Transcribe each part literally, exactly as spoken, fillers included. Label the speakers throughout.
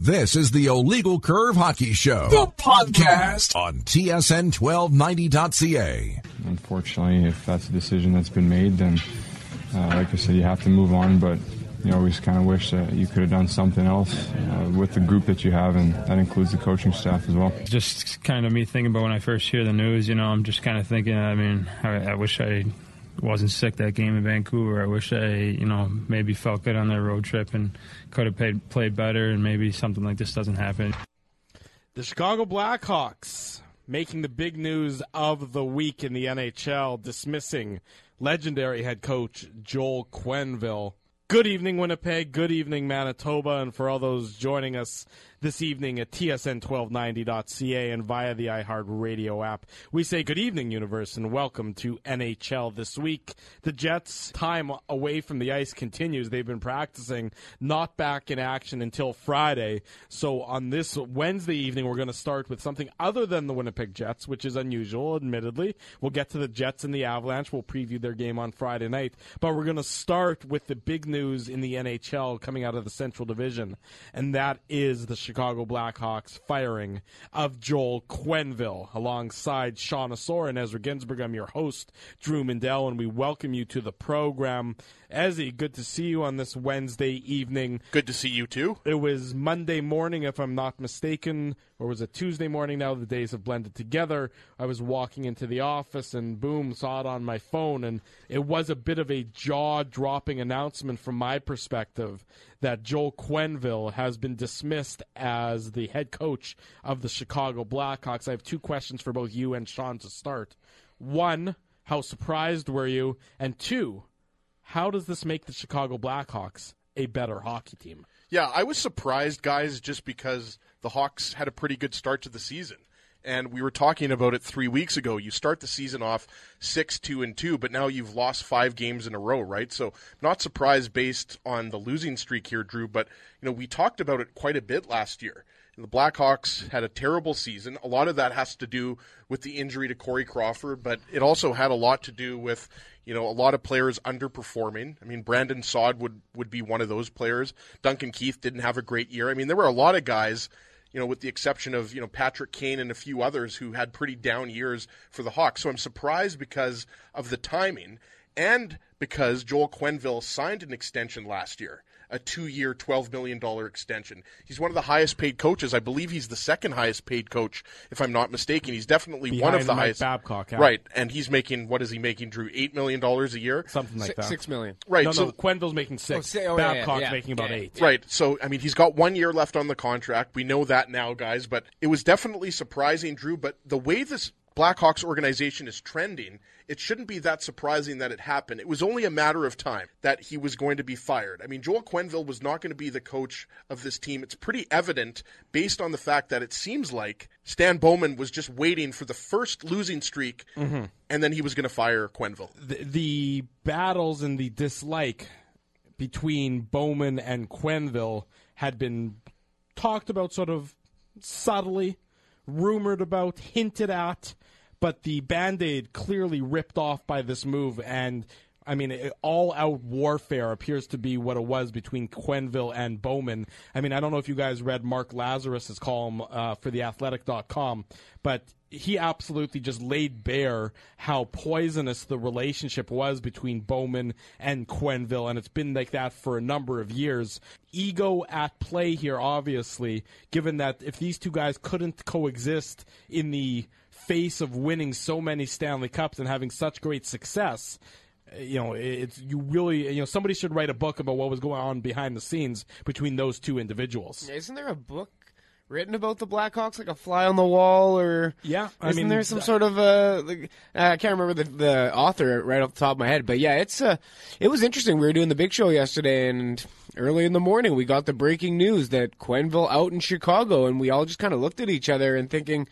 Speaker 1: This is the Illegal Curve Hockey Show, the podcast on T S N twelve ninety dot C A.
Speaker 2: Unfortunately, if that's a decision that's been made, then uh, like I said, you have to move on, but you always kind of wish that you could have done something else uh, with the group that you have, and that includes the coaching staff as well.
Speaker 3: Just kind of me thinking about when I first hear the news, you know, I'm just kind of thinking, I mean, I, I wish I wasn't sick that game in Vancouver. I wish I, you know, maybe felt good on that road trip and could have played, played better, and maybe something like this doesn't happen.
Speaker 4: The Chicago Blackhawks making the big news of the week in the N H L, dismissing legendary head coach Joel Quenneville. Good evening, Winnipeg. Good evening, Manitoba. And for all those joining us this evening at T S N twelve ninety dot C A and via the iHeartRadio app, we say good evening, universe, and welcome to N H L This Week. The Jets' time away from the ice continues. They've been practicing, not back in action until Friday. So on this Wednesday evening, we're going to start with something other than the Winnipeg Jets, which is unusual, admittedly. We'll get to the Jets and the Avalanche. We'll preview their game on Friday night. But we're going to start with the big news in the N H L coming out of the Central Division, and that is the Chicago Blackhawks firing of Joel Quenneville. Alongside Sean Asor and Ezra Ginsberg, I'm your host, Drew Mindell, and we welcome you to the program. Ezzy, good to see you on this Wednesday evening.
Speaker 5: Good to see you, too.
Speaker 4: It was Monday morning, if I'm not mistaken, or was it Tuesday morning now? The days have blended together. I was walking into the office and, boom, saw it on my phone, and it was a bit of a jaw-dropping announcement from my perspective that Joel Quenneville has been dismissed as the head coach of the Chicago Blackhawks. I have two questions for both you and Sean to start. One, how surprised were you? And two, how does this make the Chicago Blackhawks a better hockey team?
Speaker 5: Yeah, I was surprised, guys, just because the Hawks had a pretty good start to the season. And we were talking about it three weeks ago. You start the season off six two and two, but now you've lost five games in a row, right? So not surprised based on the losing streak here, Drew. But you know, we talked about it quite a bit last year. The Blackhawks had a terrible season. A lot of that has to do with the injury to Corey Crawford, but it also had a lot to do with, you know, a lot of players underperforming. I mean, Brandon Saad would, would be one of those players. Duncan Keith didn't have a great year. I mean, there were a lot of guys, you know, with the exception of, you know, Patrick Kane and a few others who had pretty down years for the Hawks. So I'm surprised because of the timing and because Joel Quenneville signed an extension last year, a two-year, twelve million dollars extension. He's one of the highest-paid coaches. I believe he's the second highest-paid coach, if I'm not mistaken. He's definitely
Speaker 4: Behind
Speaker 5: one of the
Speaker 4: Mike
Speaker 5: highest.
Speaker 4: Babcock, yeah.
Speaker 5: Right, and he's making, what is he making, Drew, eight million dollars a year?
Speaker 4: Something like
Speaker 6: six,
Speaker 4: that.
Speaker 6: Six million.
Speaker 5: Right.
Speaker 4: No,
Speaker 5: so,
Speaker 4: no, Quenneville's making six.
Speaker 6: Oh, say- oh, yeah,
Speaker 4: Babcock's
Speaker 6: yeah,
Speaker 4: making about
Speaker 6: yeah.
Speaker 4: eight.
Speaker 5: Right. So, I mean, he's got one year left on the contract. We know that now, guys. But it was definitely surprising, Drew. But the way this Blackhawks organization is trending, it shouldn't be that surprising that it happened. It was only a matter of time that he was going to be fired. I mean, Joel Quenneville was not going to be the coach of this team. It's pretty evident based on the fact that it seems like Stan Bowman was just waiting for the first losing streak, mm-hmm. and then he was going to fire Quenneville.
Speaker 4: The, the battles and the dislike between Bowman and Quenneville had been talked about sort of subtly, rumored about, hinted at, but the Band-Aid clearly ripped off by this move, and I mean, it, all-out warfare appears to be what it was between Quenneville and Bowman. I mean, I don't know if you guys read Mark Lazarus' column uh, for the athletic dot com, but he absolutely just laid bare how poisonous the relationship was between Bowman and Quenneville, and it's been like that for a number of years. Ego at play here, obviously, given that if these two guys couldn't coexist in the face of winning so many Stanley Cups and having such great success, you know, it's you really, you know, somebody should write a book about what was going on behind the scenes between those two individuals.
Speaker 6: Isn't there a book written about the Blackhawks, like a fly on the wall, or
Speaker 4: yeah, I
Speaker 6: isn't
Speaker 4: mean,
Speaker 6: there some sort of uh, like, I can't remember the the author right off the top of my head, but yeah, it's uh, it was interesting. We were doing the big show yesterday, and early in the morning we got the breaking news that Quenneville out in Chicago, and we all just kind of looked at each other and thinking,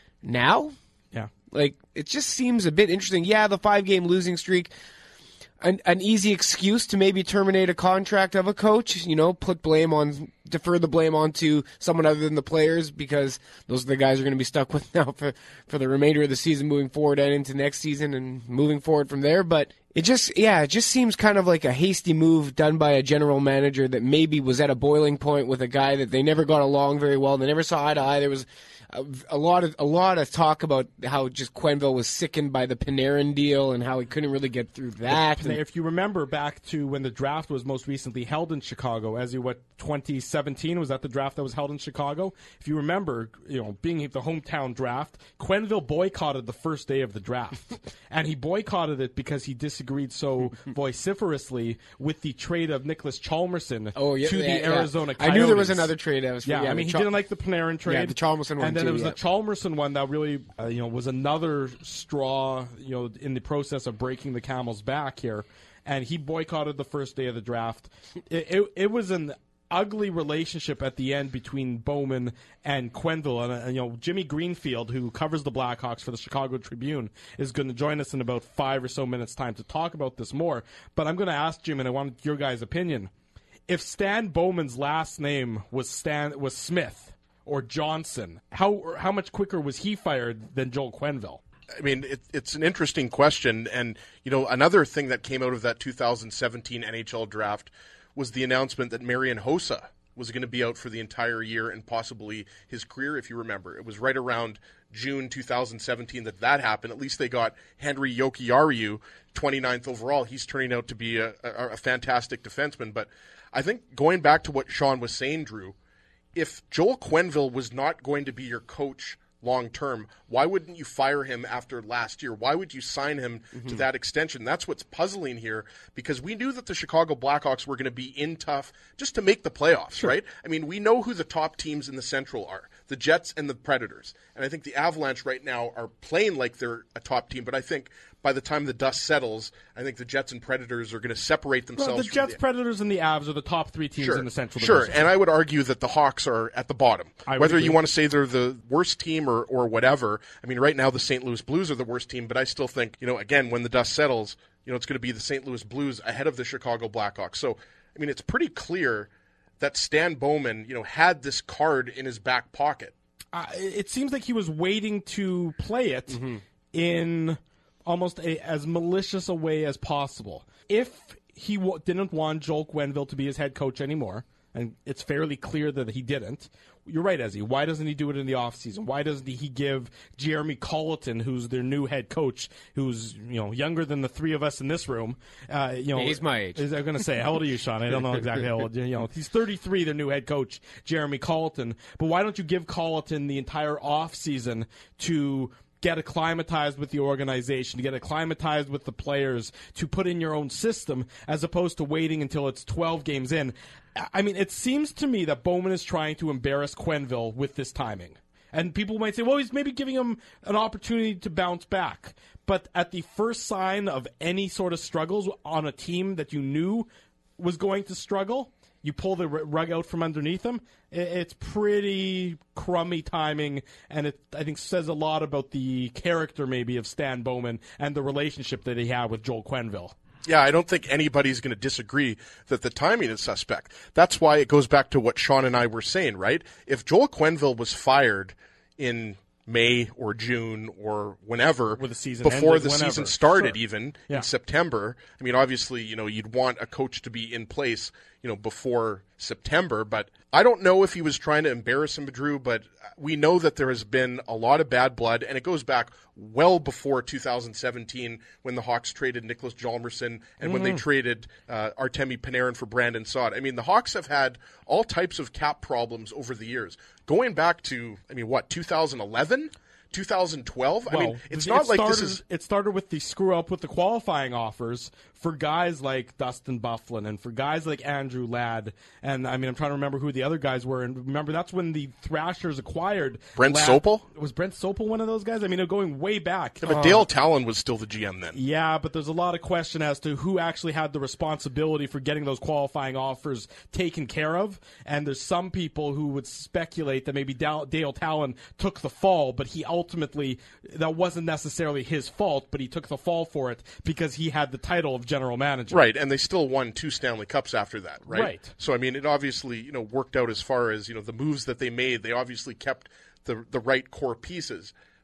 Speaker 6: now,
Speaker 4: yeah,
Speaker 6: like it just seems a bit interesting. Yeah, the five game losing streak. An, an easy excuse to maybe terminate a contract of a coach, you know, put blame on, defer the blame onto someone other than the players, because those are the guys you're going to be stuck with now for, for the remainder of the season moving forward and into next season and moving forward from there. But It just, yeah, it just seems kind of like a hasty move done by a general manager that maybe was at a boiling point with a guy that they never got along very well. They never saw eye to eye. There was a, a lot of a lot of talk about how just Quenneville was sickened by the Panarin deal and how he couldn't really get through that.
Speaker 4: If, if you remember back to when the draft was most recently held in Chicago, as you what twenty seventeen was that the draft that was held in Chicago? If you remember, you know, being the hometown draft, Quenneville boycotted the first day of the draft, and he boycotted it because he disagreed so vociferously with the trade of Nicholas Chalmerson
Speaker 6: oh, yeah,
Speaker 4: to
Speaker 6: yeah,
Speaker 4: the
Speaker 6: yeah.
Speaker 4: Arizona
Speaker 6: I
Speaker 4: Coyotes.
Speaker 6: knew there was another trade. I was
Speaker 4: yeah,
Speaker 6: yeah,
Speaker 4: I mean, he
Speaker 6: Chal-
Speaker 4: didn't like the Panarin trade.
Speaker 6: Yeah, the Chalmerson one
Speaker 4: and then
Speaker 6: too,
Speaker 4: it was
Speaker 6: yeah.
Speaker 4: the Chalmerson one that really, uh, you know, was another straw, you know, in the process of breaking the camel's back here. And he boycotted the first day of the draft. It, it, it was an ugly relationship at the end between Bowman and Quenneville. And, uh, you know, Jimmy Greenfield, who covers the Blackhawks for the Chicago Tribune, is going to join us in about five or so minutes' time to talk about this more. But I'm going to ask Jim, and I want your guys' opinion. If Stan Bowman's last name was Stan was Smith or Johnson, how how much quicker was he fired than Joel Quenneville?
Speaker 5: I mean, it, it's an interesting question. And, you know, another thing that came out of that two thousand seventeen N H L draft was the announcement that Marian Hossa was going to be out for the entire year and possibly his career, if you remember. It was right around June two thousand seventeen that that happened. At least they got Henri Jokiharju, twenty-ninth overall. He's turning out to be a, a, a fantastic defenseman. But I think going back to what Sean was saying, Drew, if Joel Quenneville was not going to be your coach long term, why wouldn't you fire him after last year? Why would you sign him mm-hmm. to that extension? That's what's puzzling here, because we knew that the Chicago Blackhawks were going to be in tough just to make the playoffs, sure. right? I mean, we know who the top teams in the Central are, the Jets and the Predators. And I think the Avalanche right now are playing like they're a top team, but I think by the time the dust settles, I think the Jets and Predators are going to separate themselves.
Speaker 4: Well, the
Speaker 5: from
Speaker 4: Jets,
Speaker 5: the...
Speaker 4: Predators, and the Avs are the top three teams
Speaker 5: sure.
Speaker 4: in the Central
Speaker 5: Sure,
Speaker 4: Division.
Speaker 5: and I would argue that the Hawks are at the bottom.
Speaker 4: I
Speaker 5: Whether
Speaker 4: agree.
Speaker 5: you want to say they're the worst team or, or whatever, I mean, right now the Saint Louis Blues are the worst team, but I still think, you know, again, when the dust settles, you know, it's going to be the Saint Louis Blues ahead of the Chicago Blackhawks. So, I mean, it's pretty clear that Stan Bowman, you know, had this card in his back pocket.
Speaker 4: Uh, it seems like he was waiting to play it mm-hmm. in almost a, as malicious a way as possible. If he w- didn't want Joel Quenneville to be his head coach anymore, and it's fairly clear that he didn't, you're right, Ezzy. Why doesn't he do it in the offseason? Why doesn't he give Jeremy Colleton, who's their new head coach, who's you know younger than the three of us in this room? Uh, you know,
Speaker 6: yeah, he's my age.
Speaker 4: Is, I'm going to say, how old are you, Sean? I don't know exactly how old. You know, he's thirty-three. Their new head coach, Jeremy Colleton. But why don't you give Colleton the entire offseason to get acclimatized with the organization, to get acclimatized with the players, to put in your own system, as opposed to waiting until it's twelve games in? I mean, it seems to me that Bowman is trying to embarrass Quenneville with this timing. And people might say, well, he's maybe giving him an opportunity to bounce back. But at the first sign of any sort of struggles on a team that you knew was going to struggle, you pull the rug out from underneath him. It's pretty crummy timing, and it, I think, says a lot about the character maybe of Stan Bowman and the relationship that he had with Joel Quenneville.
Speaker 5: Yeah, I don't think anybody's going to disagree that the timing is suspect. That's why it goes back to what Sean and I were saying, right? If Joel Quenneville was fired in May or June or whenever,
Speaker 4: the season
Speaker 5: before
Speaker 4: ended,
Speaker 5: the
Speaker 4: whenever.
Speaker 5: season started,
Speaker 4: Sure.
Speaker 5: even
Speaker 4: yeah.
Speaker 5: in September, I mean, obviously, you know, you'd want a coach to be in place, you know, before September, but I don't know if he was trying to embarrass him, Drew, but we know that there has been a lot of bad blood, and it goes back well before two thousand seventeen when the Hawks traded Nicholas Hjalmarsson and mm. when they traded uh, Artemi Panarin for Brandon Saad. I mean, the Hawks have had all types of cap problems over the years. Going back to, I mean, what, two thousand eleven? two thousand twelve?
Speaker 4: Well,
Speaker 5: I mean, it's
Speaker 4: it
Speaker 5: not
Speaker 4: started,
Speaker 5: like this is...
Speaker 4: It started with the screw-up with the qualifying offers for guys like Dustin Byfuglien and for guys like Andrew Ladd. And, I mean, I'm trying to remember who the other guys were. And remember, that's when the Thrashers acquired...
Speaker 5: Brent
Speaker 4: Ladd.
Speaker 5: Sopel?
Speaker 4: Was Brent Sopel one of those guys? I mean, going way back.
Speaker 5: Yeah, but
Speaker 4: uh,
Speaker 5: Dale Talon was still the G M then.
Speaker 4: Yeah, but there's a lot of question as to who actually had the responsibility for getting those qualifying offers taken care of. And there's some people who would speculate that maybe Dale, Dale Talon took the fall, but he ultimately... that wasn't necessarily his fault, but he took the fall for it because he had the title of general manager.
Speaker 5: Right, and they still won two Stanley Cups after that, right?
Speaker 4: Right.
Speaker 5: So, I mean, it obviously, you know, worked out as far as, you know, the moves that they made. They obviously kept the the right core pieces.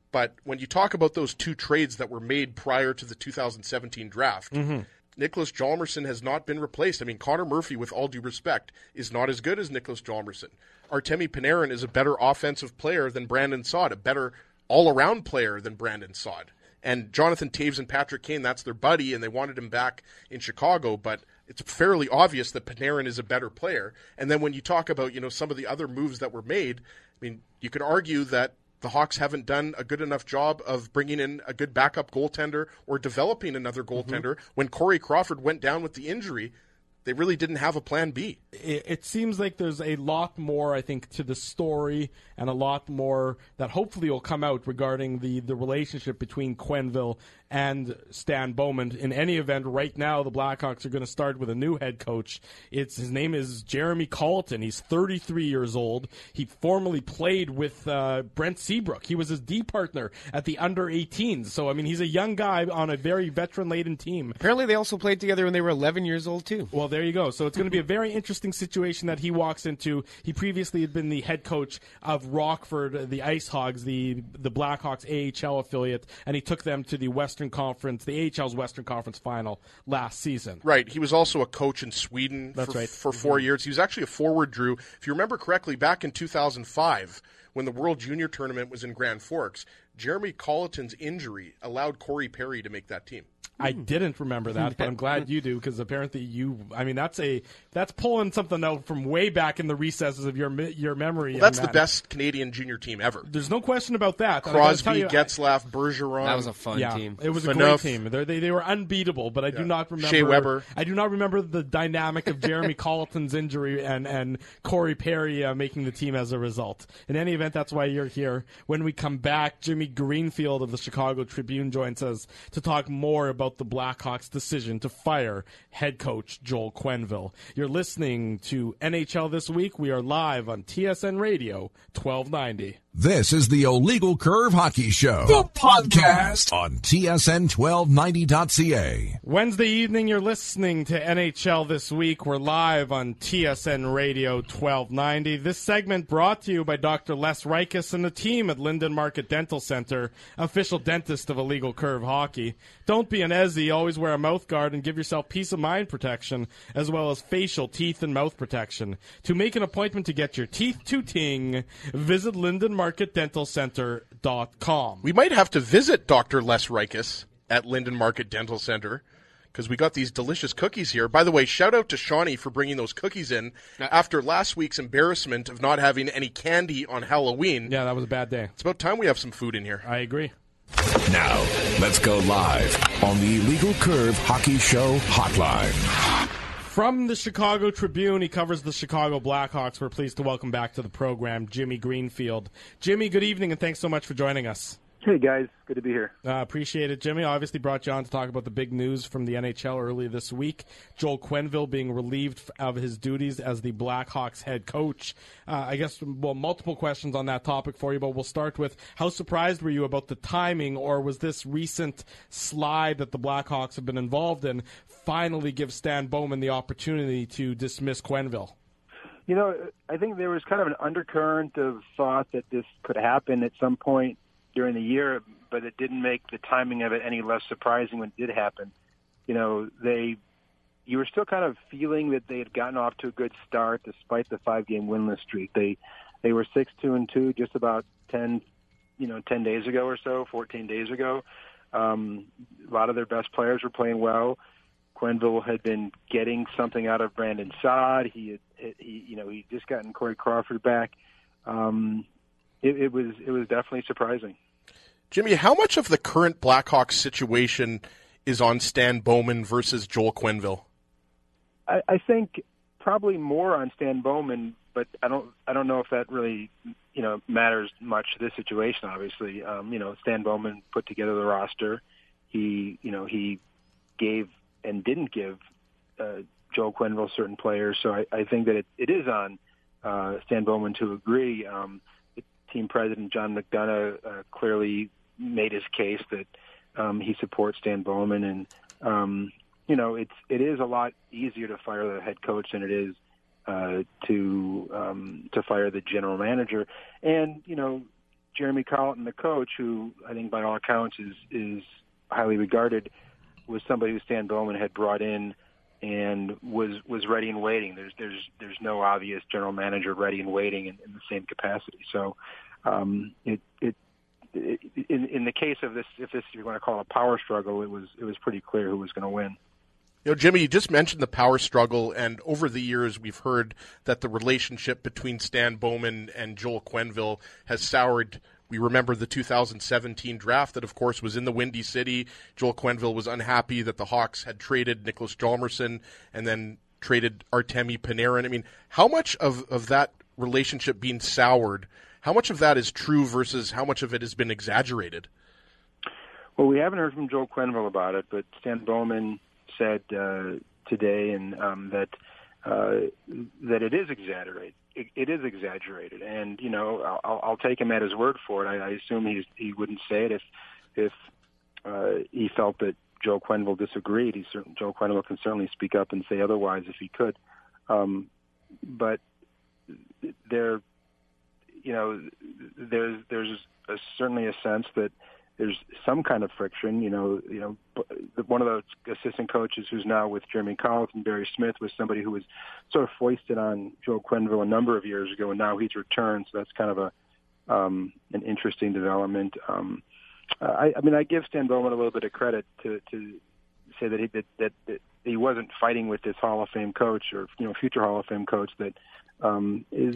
Speaker 5: But when you talk about those two trades that were made prior to the two thousand seventeen draft, mm-hmm. Nicholas Hjalmarsson has not been replaced. I mean, Connor Murphy, with all due respect, is not as good as Nicholas Hjalmarsson. Artemi Panarin is a better offensive player than Brandon Saad, a better all-around player than Brandon Saad. And Jonathan Toews and Patrick Kane, that's their buddy, and they wanted him back in Chicago, but it's fairly obvious that Panarin is a better player. And then when you talk about, you know, some of the other moves that were made, I mean, you could argue that the Hawks haven't done a good enough job of bringing in a good backup goaltender or developing another goaltender. Mm-hmm. When Corey Crawford went down with the injury, they really didn't have a plan B.
Speaker 4: It, it seems like there's a lot more, I think, to the story and a lot more that hopefully will come out regarding the, the relationship between Quenneville and Stan Bowman. In any event, right now the Blackhawks are going to start with a new head coach. It's his name is Jeremy Colleton. He's thirty-three years old. He formerly played with uh, Brent Seabrook. He was his D partner at the under eighteens. So I mean, he's a young guy on a very veteran-laden team.
Speaker 6: Apparently, they also played together when they were eleven years old too.
Speaker 4: Well, there you go. So it's going to be a very interesting situation that he walks into. He previously had been the head coach of Rockford, the Ice Hogs, the the Blackhawks A H L affiliate, and he took them to the Western Conference, the A H L's Western Conference final last season.
Speaker 5: Right. He was also a coach in Sweden
Speaker 4: That's
Speaker 5: for,
Speaker 4: right.
Speaker 5: for four mm-hmm. years. He was actually a forward, Drew. If you remember correctly, back in two thousand five, when the World Junior Tournament was in Grand Forks, Jeremy Colleton's injury allowed Corey Perry to make that team.
Speaker 4: I didn't remember that, but I'm glad you do, because apparently you, I mean, that's a that's pulling something out from way back in the recesses of your your memory.
Speaker 5: Well, that's
Speaker 4: man.
Speaker 5: the best Canadian junior team ever.
Speaker 4: There's no question about that.
Speaker 5: Crosby,
Speaker 4: you,
Speaker 5: Getzlaff, Bergeron.
Speaker 6: That was a fun
Speaker 4: yeah,
Speaker 6: team.
Speaker 4: It was a
Speaker 5: Enough.
Speaker 4: great team. They're, they they were unbeatable, but I
Speaker 5: yeah.
Speaker 4: do not remember.
Speaker 5: Shea Weber.
Speaker 4: I do not remember the dynamic of Jeremy Colleton's injury and, and Corey Perry uh, making the team as a result. In any event, that's why you're here. When we come back, Jimmy Greenfield of the Chicago Tribune joins us to talk more about the Blackhawks' decision to fire head coach Joel Quenneville. You're listening to N H L This Week. We are live on T S N Radio twelve ninety.
Speaker 1: This is the Illegal Curve Hockey Show, the podcast on T S N twelve ninety dot C A.
Speaker 4: Wednesday evening, you're listening to N H L This Week. We're live on T S N Radio twelve ninety. This segment brought to you by Doctor Les Rikus and the team at Linden Market Dental Center, official dentist of Illegal Curve Hockey. Don't be an Ezzy. Always wear a mouth guard and give yourself peace of mind protection, as well as facial, teeth, and mouth protection. To make an appointment to get your teeth to ting, visit Linden Market Dental Center dot com.
Speaker 5: We might have to visit Doctor Les Rikus at Linden Market Dental Center, because we got these delicious cookies here. By the way, shout out to Shawnee for bringing those cookies in after last week's embarrassment of not having any candy on Halloween.
Speaker 4: Yeah, that was a bad day.
Speaker 5: It's about time we have some food in here.
Speaker 4: I agree.
Speaker 1: Now, let's go live on the Illegal Curve Hockey Show hotline.
Speaker 4: From the Chicago Tribune, he covers the Chicago Blackhawks. We're pleased to welcome back to the program Jimmy Greenfield. Jimmy, good evening, and thanks so much for joining us.
Speaker 7: Hey, guys. Good to be here.
Speaker 4: Uh, appreciate it, Jimmy. Obviously brought you on to talk about the big news from the N H L earlier this week. Joel Quenneville being relieved of his duties as the Blackhawks head coach. Uh, I guess, well, multiple questions on that topic for you, but we'll start with how surprised were you about the timing, or was this recent slide that the Blackhawks have been involved in finally give Stan Bowman the opportunity to dismiss Quenneville?
Speaker 7: You know, I think there was kind of an undercurrent of thought that this could happen at some point during the year, but it didn't make the timing of it any less surprising when it did happen. You know, they, you were still kind of feeling that they had gotten off to a good start despite the five-game winless streak. They, they were six two and two just about ten, you know, ten days ago or so, fourteen days ago. Um, a lot of their best players were playing well. Quenneville had been getting something out of Brandon Saad. He had, he, you know, he just gotten Corey Crawford back. Um, it, it was, it was definitely surprising.
Speaker 5: Jimmy, how much of the current Blackhawks situation is on Stan Bowman versus Joel Quenneville?
Speaker 7: I, I think probably more on Stan Bowman, but I don't I don't know if that really you know matters much to this situation. Obviously, um, you know Stan Bowman put together the roster. He you know he gave and didn't give uh, Joel Quenneville certain players. So I, I think that it, it is on uh, Stan Bowman to agree. Um, the team president John McDonough uh, clearly made his case that um, he supports Stan Bowman, and um, you know it's it is a lot easier to fire the head coach than it is uh, to um, to fire the general manager. And you know Jeremy Colleton, the coach, who I think by all accounts is is highly regarded, was somebody who Stan Bowman had brought in and was was ready and waiting. There's there's there's no obvious general manager ready and waiting in, in the same capacity. So um, it, it it in in the case of this, if this you want to call it a power struggle, it was it was pretty clear who was going to win.
Speaker 5: You know, Jimmy, you just mentioned the power struggle, and over the years we've heard that the relationship between Stan Bowman and Joel Quenneville has soured. We remember the two thousand seventeen draft that, of course, was in the Windy City. Joel Quenneville was unhappy that the Hawks had traded Nicholas Hjalmarsson and then traded Artemi Panarin. I mean, how much of, of that relationship being soured, how much of that is true versus how much of it has been exaggerated?
Speaker 7: Well, we haven't heard from Joel Quenneville about it, but Stan Bowman said uh, today and um, that uh, that it is exaggerated. It, it is exaggerated, and you know I'll, I'll take him at his word for it. I, I assume he's, he wouldn't say it if if uh, he felt that Joe Quenneville disagreed. He certain, Joe Quenneville can certainly speak up and say otherwise if he could. Um, but there, you know, there's there's a, certainly a sense that there's some kind of friction. You know, you know, one of the assistant coaches who's now with Jeremy Colleton, Barry Smith, was somebody who was sort of foisted on Joel Quenneville a number of years ago, and now he's returned. So that's kind of a um, an interesting development. Um, I, I mean, I give Stan Bowman a little bit of credit to, to say that he that, that, that he wasn't fighting with this Hall of Fame coach or you know future Hall of Fame coach that um, is,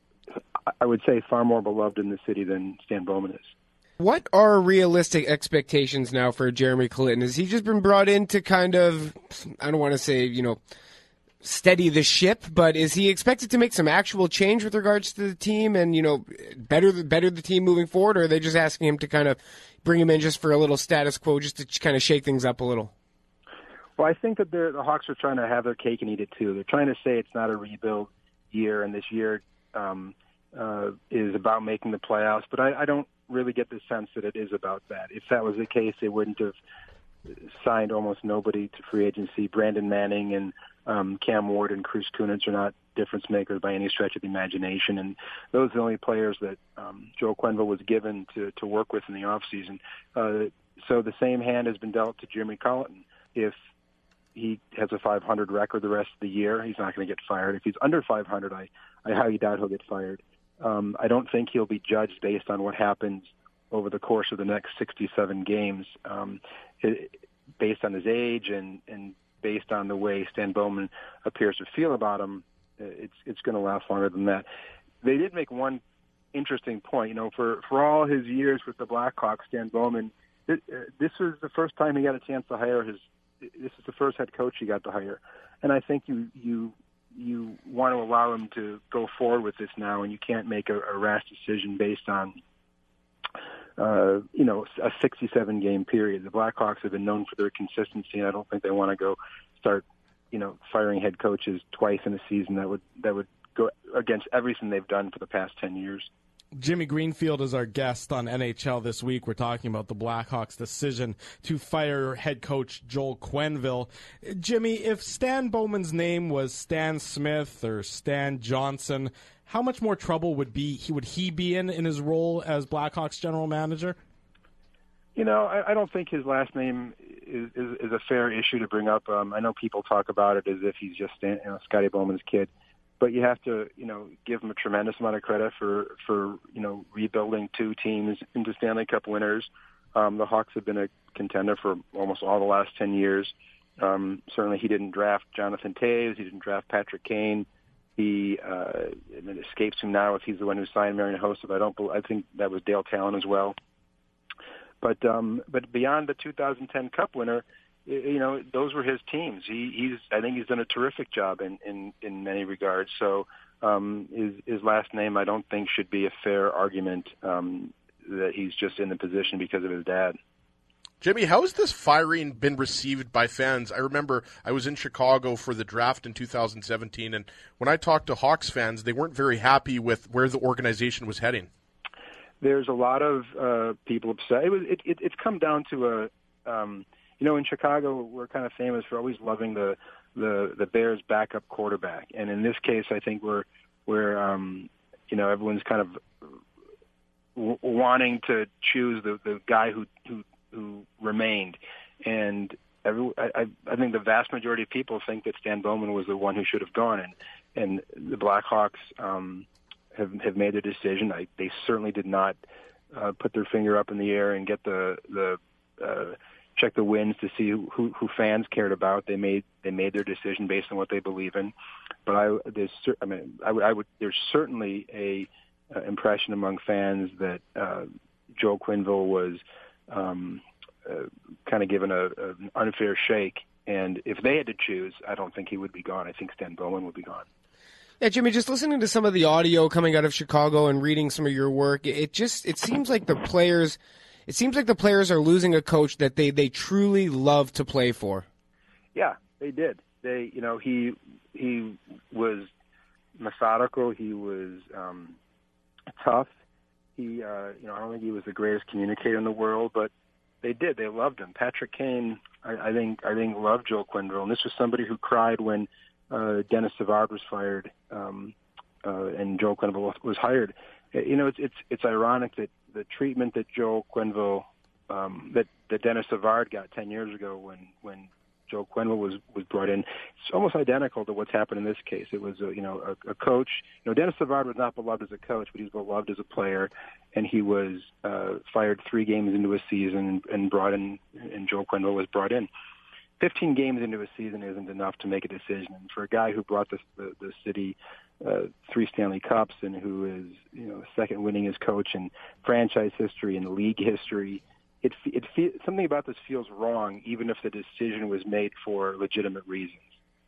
Speaker 7: I would say, far more beloved in the city than Stan Bowman is.
Speaker 6: What are realistic expectations now for Jeremy Colleton? Has he just been brought in to kind of, I don't want to say, you know, steady the ship, but is he expected to make some actual change with regards to the team and, you know, better the, better the team moving forward, or are they just asking him to kind of bring him in just for a little status quo, just to kind of shake things up a little?
Speaker 7: Well, I think that the Hawks are trying to have their cake and eat it too. They're trying to say it's not a rebuild year, and this year um, uh, is about making the playoffs, but I, I don't really get the sense that it is about that. If that was the case, they wouldn't have signed almost nobody to free agency. Brandon Manning and um, Cam Ward and Chris Kunitz are not difference makers by any stretch of the imagination, and those are the only players that um, Joel Quenneville was given to, to work with in the offseason. Uh, so the same hand has been dealt to Jeremy Colleton. If he has a five hundred record the rest of the year, he's not going to get fired. If he's under five hundred, I, I highly doubt he'll get fired. Um, I don't think he'll be judged based on what happens over the course of the next sixty-seven games, um, it, based on his age and, and based on the way Stan Bowman appears to feel about him. It's it's going to last longer than that. They did make one interesting point. You know, for, for all his years with the Blackhawks, Stan Bowman, it, uh, this was the first time he got a chance to hire his. This is the first head coach he got to hire, and I think you you. you want to allow him to go forward with this now, and you can't make a, a rash decision based on, uh, you know, a sixty-seven game period. The Blackhawks have been known for their consistency, and I don't think they want to go start, you know, firing head coaches twice in a season. That would that would go against everything they've done for the past ten years.
Speaker 4: Jimmy Greenfield is our guest on N H L This Week. We're talking about the Blackhawks' decision to fire head coach Joel Quenneville. Jimmy, if Stan Bowman's name was Stan Smith or Stan Johnson, how much more trouble would be would he be in in his role as Blackhawks general manager?
Speaker 7: You know, I, I don't think his last name is, is, is a fair issue to bring up. Um, I know people talk about it as if he's just Stan, you know, Scotty Bowman's kid. But you have to, you know, give him a tremendous amount of credit for, for you know, rebuilding two teams into Stanley Cup winners. Um, the Hawks have been a contender for almost all the last ten years. Um, certainly he didn't draft Jonathan Toews. He didn't draft Patrick Kane. He, uh, it escapes him now if he's the one who signed Marian Hossa. I don't, I think that was Dale Talon as well. But, um, but beyond the two thousand ten Cup winner, you know, those were his teams. He, he's, I think he's done a terrific job in, in, in many regards. So um, his, his last name, I don't think, should be a fair argument um, that he's just in the position because of his dad.
Speaker 5: Jimmy, how has this firing been received by fans? I remember I was in Chicago for the draft in two thousand seventeen, and when I talked to Hawks fans, they weren't very happy with where the organization was heading.
Speaker 7: There's a lot of uh, people upset. It was, it, it, it's come down to a... Um, You know, in Chicago, we're kind of famous for always loving the the, the Bears' backup quarterback, and in this case, I think we're we're um, you know everyone's kind of w- wanting to choose the, the guy who, who who remained, and every, I, I think the vast majority of people think that Stan Bowman was the one who should have gone, and and the Blackhawks um, have have made their decision. I, they certainly did not uh, put their finger up in the air and get the the uh, check the wins to see who, who, who fans cared about. They made they made their decision based on what they believe in. But I there's I mean I would I would there's certainly a uh, impression among fans that uh, Joel Quenneville was um, uh, kind of given a, a, an unfair shake. And if they had to choose, I don't think he would be gone. I think Stan Bowman would be gone.
Speaker 6: Yeah, Jimmy, just listening to some of the audio coming out of Chicago and reading some of your work, it just it seems like the players it seems like the players are losing a coach that they, they truly love to play for.
Speaker 7: Yeah, they did. They you know, he he was methodical, he was um, tough. He uh, you know, I don't think he was the greatest communicator in the world, but they did. They loved him. Patrick Kane, I, I think, I think loved Joel Quenneville, and this was somebody who cried when uh, Dennis Savard was fired um, uh, and Joel Quenneville was hired. You know, it's it's it's ironic that the treatment that Joel Quenneville, um, that that Dennis Savard got ten years ago when when Joel Quenneville was was brought in, it's almost identical to what's happened in this case. It was a, you know a, a coach. You know, Dennis Savard was not beloved as a coach, but he was beloved as a player. And he was uh, fired three games into a season and, and brought in, and Joel Quenneville was brought in. Fifteen games into a season isn't enough to make a decision. And for a guy who brought the the, the city uh, three Stanley Cups and who is you know second winningest coach in franchise history and league history, it it something about this feels wrong, even if the decision was made for legitimate reasons.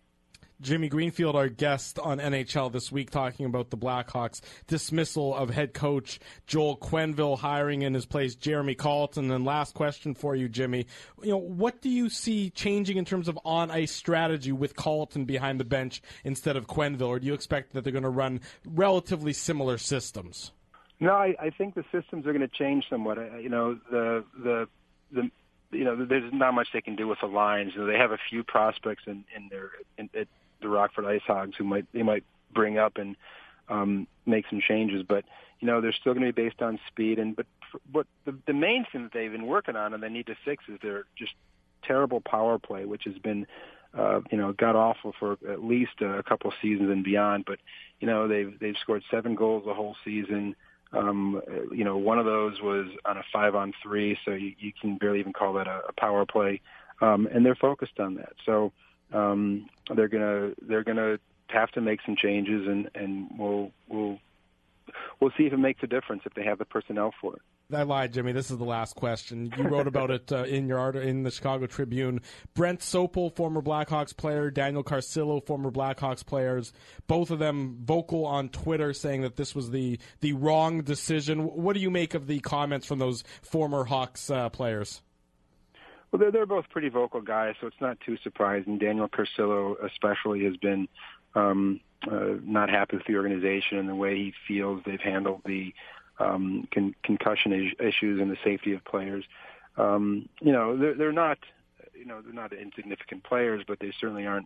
Speaker 4: Jimmy Greenfield, our guest on N H L This Week, talking about the Blackhawks' dismissal of head coach Joel Quenneville, hiring in his place Jeremy Colleton. And last question for you, Jimmy. You know, what do you see changing in terms of on-ice strategy with Colleton behind the bench instead of Quenneville, or do you expect that they're going to run relatively similar systems?
Speaker 7: No, I, I think the systems are going to change somewhat. I, you know, the the the you know, there's not much they can do with the lines. You know, they have a few prospects in in their in, at the Rockford Ice Hogs who might they might bring up and um, make some changes, but you know, they're still going to be based on speed. And but but the, the main thing that they've been working on and they need to fix is their just terrible power play, which has been uh, you know god awful for at least a couple seasons and beyond. But you know, they've they've scored seven goals the whole season. Um, you know, one of those was on a five on three, so you, you can barely even call that a, a power play. Um, and they're focused on that. So um, they're gonna they're gonna have to make some changes, and, and we'll we'll we'll see if it makes a difference if they have the personnel for it.
Speaker 4: I lied, Jimmy. This is the last question. You wrote about it uh, in your art in the Chicago Tribune. Brent Sopel, former Blackhawks player, Daniel Carcillo, former Blackhawks players, both of them vocal on Twitter saying that this was the, the wrong decision. What do you make of the comments from those former Hawks uh, players?
Speaker 7: Well, they're, they're both pretty vocal guys, so it's not too surprising. Daniel Carcillo especially has been um, uh, not happy with the organization and the way he feels they've handled the Um, con- concussion is- issues and the safety of players. Um, you know, they're, they're not, you know, they're not insignificant players, but they certainly aren't,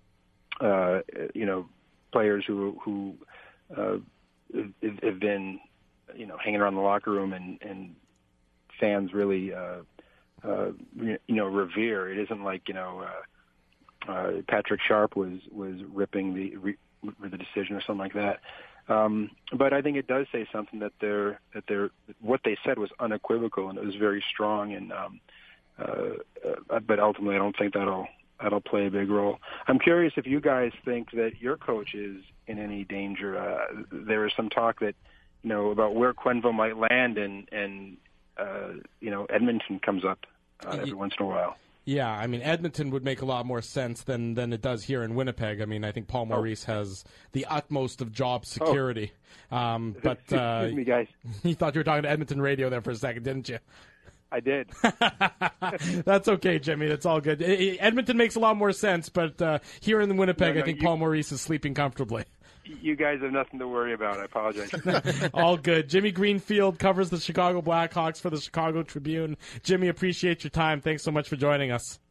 Speaker 7: uh, you know, players who who uh, have, have been, you know, hanging around the locker room and, and fans really, uh, uh, you know, revere. It isn't like you know, uh, uh, Patrick Sharp was was ripping the re- the decision or something like that. Um, but I think it does say something that they're that they're what they said was unequivocal and it was very strong. And um, uh, uh, but ultimately, I don't think that'll that'll play a big role. I'm curious if you guys think that your coach is in any danger. Uh, there is some talk that you know about where Quenneville might land, and and uh, you know Edmonton comes up uh, every once in a while.
Speaker 4: Yeah, I mean, Edmonton would make a lot more sense than, than it does here in Winnipeg. I mean, I think Paul Maurice oh. has the utmost of job security. Oh. Um, but uh,
Speaker 7: Excuse me, guys.
Speaker 4: You thought you were talking to Edmonton radio there for a second, didn't you?
Speaker 7: I did.
Speaker 4: That's okay, Jimmy. That's all good. Edmonton makes a lot more sense, but uh, here in Winnipeg, no, no, I think you, Paul Maurice is sleeping comfortably.
Speaker 7: You guys have nothing to worry about. I apologize.
Speaker 4: All good. Jimmy Greenfield covers the Chicago Blackhawks for the Chicago Tribune. Jimmy, appreciate your time. Thanks so much for joining us.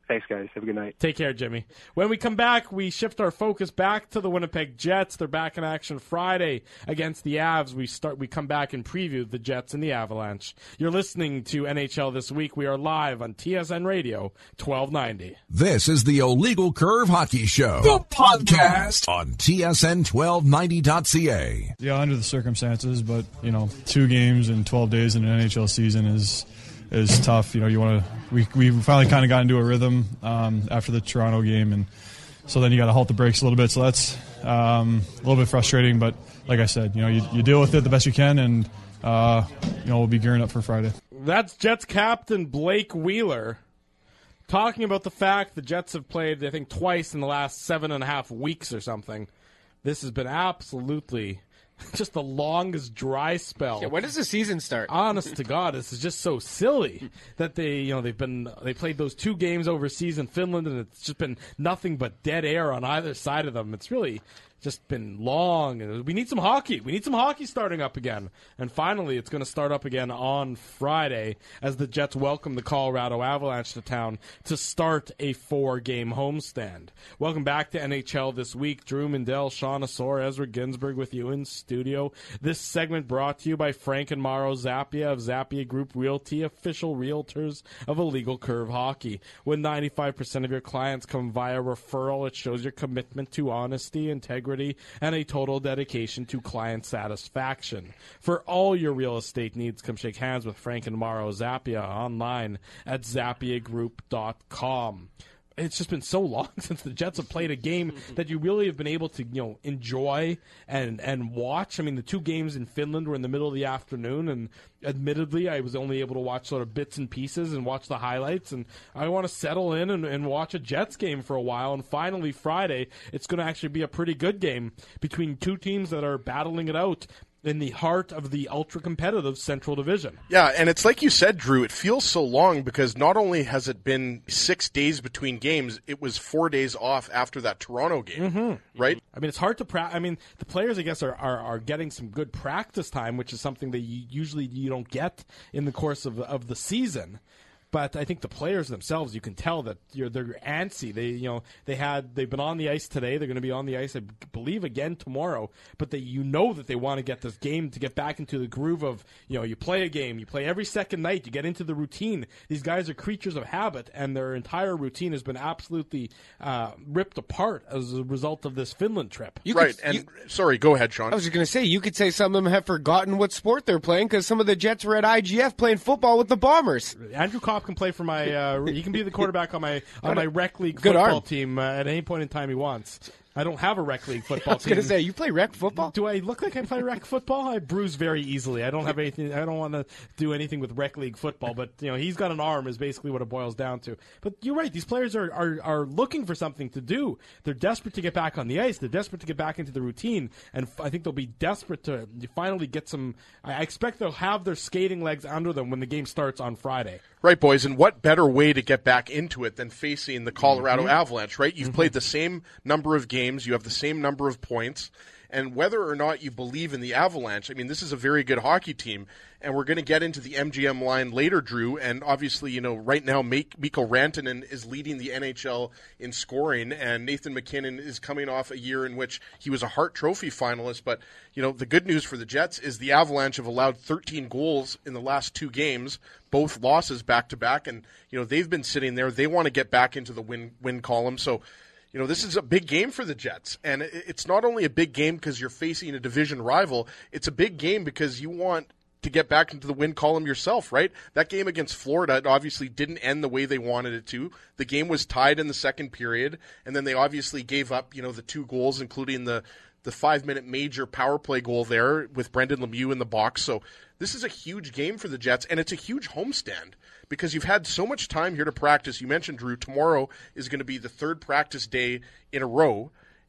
Speaker 7: Thanks, guys. Have a good night.
Speaker 4: Take care, Jimmy. When we come back, we shift our focus back to the Winnipeg Jets. They're back in action Friday against the Avs. We start. We come back and preview the Jets and the Avalanche. You're listening to N H L This Week. We are live on T S N Radio, twelve ninety.
Speaker 1: This is the Illegal Curve Hockey Show, the podcast on T S N twelve ninety dot C A.
Speaker 8: Yeah, under the circumstances, but, you know, two games in twelve days in an N H L season is is tough. You know, you want to. We we finally kind of got into a rhythm um, after the Toronto game, and so then you got to halt the brakes a little bit. So that's um, a little bit frustrating, but like I said, you know, you, you deal with it the best you can, and uh, you know, we'll be gearing up for Friday.
Speaker 4: That's Jets captain Blake Wheeler talking about the fact the Jets have played, I think, twice in the last seven and a half weeks or something. This has been absolutely just the longest dry spell.
Speaker 6: Yeah, when does the season start?
Speaker 4: Honest to God, this is just so silly that they, you know, they've been they played those two games overseas in Finland, and it's just been nothing but dead air on either side of them. It's really just been long. We need some hockey. We need some hockey starting up again. And finally, it's going to start up again on Friday as the Jets welcome the Colorado Avalanche to town to start a four-game homestand. Welcome back to N H L This Week. Drew Mindell, Sean Asor, Ezra Ginsburg with you in studio. This segment brought to you by Frank and Mauro Zappia of Zappia Group Realty, official realtors of Illegal Curve Hockey. When ninety-five percent of your clients come via referral, it shows your commitment to honesty, integrity, and a total dedication to client satisfaction. For all your real estate needs, come shake hands with Frank and Mauro Zappia online at zappia group dot com. It's just been so long since the Jets have played a game that you really have been able to, you know, enjoy and, and watch. I mean, the two games in Finland were in the middle of the afternoon, and admittedly, I was only able to watch sort of bits and pieces and watch the highlights, and I want to settle in and, and watch a Jets game for a while, and finally Friday, it's going to actually be a pretty good game between two teams that are battling it out in the heart of the ultra-competitive Central Division.
Speaker 5: Yeah, and it's like you said, Drew, it feels so long because not only has it been six days between games, it was four days off after that Toronto game,
Speaker 4: mm-hmm.
Speaker 5: right?
Speaker 4: I mean, it's hard to pra- I mean, the players, I guess, are, are, are getting some good practice time, which is something that you, usually you don't get in the course of, of the season. But I think the players themselves, you can tell that you're, they're antsy. They, you know, they had they've been on the ice today. They're going to be on the ice, I believe, again tomorrow. But they, you know, that they want to get this game to get back into the groove of, you know, you play a game, you play every second night, you get into the routine. These guys are creatures of habit, and their entire routine has been absolutely uh, ripped apart as a result of this Finland trip.
Speaker 6: You
Speaker 5: right.
Speaker 6: Could,
Speaker 5: and
Speaker 6: you,
Speaker 5: sorry, go ahead, Sean.
Speaker 6: I was just going to say, you could say some of them have forgotten what sport they're playing because some of the Jets were at I G F playing football with the Bombers.
Speaker 4: Andrew Kopp can play for my. Uh, he can be the quarterback on my on my rec league
Speaker 6: Good
Speaker 4: football
Speaker 6: arm.
Speaker 4: team uh, at any point in time he wants. I don't have a rec league football
Speaker 6: I was
Speaker 4: team.
Speaker 6: going to say, you play rec football?
Speaker 4: Do I look like I play rec football? I bruise very easily. I don't have anything. I don't want to do anything with rec league football. But you know, he's got an arm is basically what it boils down to. But you're right. These players are, are are looking for something to do. They're desperate to get back on the ice. They're desperate to get back into the routine. And I think they'll be desperate to finally get some. I expect they'll have their skating legs under them when the game starts on Friday.
Speaker 5: Right, boys, and what better way to get back into it than facing the Colorado mm-hmm. Avalanche, right? You've mm-hmm. played the same number of games, you have the same number of points, and whether or not you believe in the Avalanche, I mean, this is a very good hockey team, and we're going to get into the M G M line later, Drew, and obviously, you know, right now Mikko Rantanen is leading the N H L in scoring, and Nathan MacKinnon is coming off a year in which he was a Hart Trophy finalist, but, you know, the good news for the Jets is the Avalanche have allowed thirteen goals in the last two games, both losses back-to-back, and, you know, they've been sitting there. They want to get back into the win win column, so, you know, this is a big game for the Jets, and it's not only a big game because you're facing a division rival, it's a big game because you want to get back into the win column yourself, right? That game against Florida obviously didn't end the way they wanted it to. The game was tied in the second period, and then they obviously gave up, you know, the two goals, including the the five-minute major power play goal there with Brendan Lemieux in the box. So this is a huge game for the Jets, and it's a huge homestand because you've had so much time here to practice. You mentioned, Drew, tomorrow is going to be the third practice day in a row,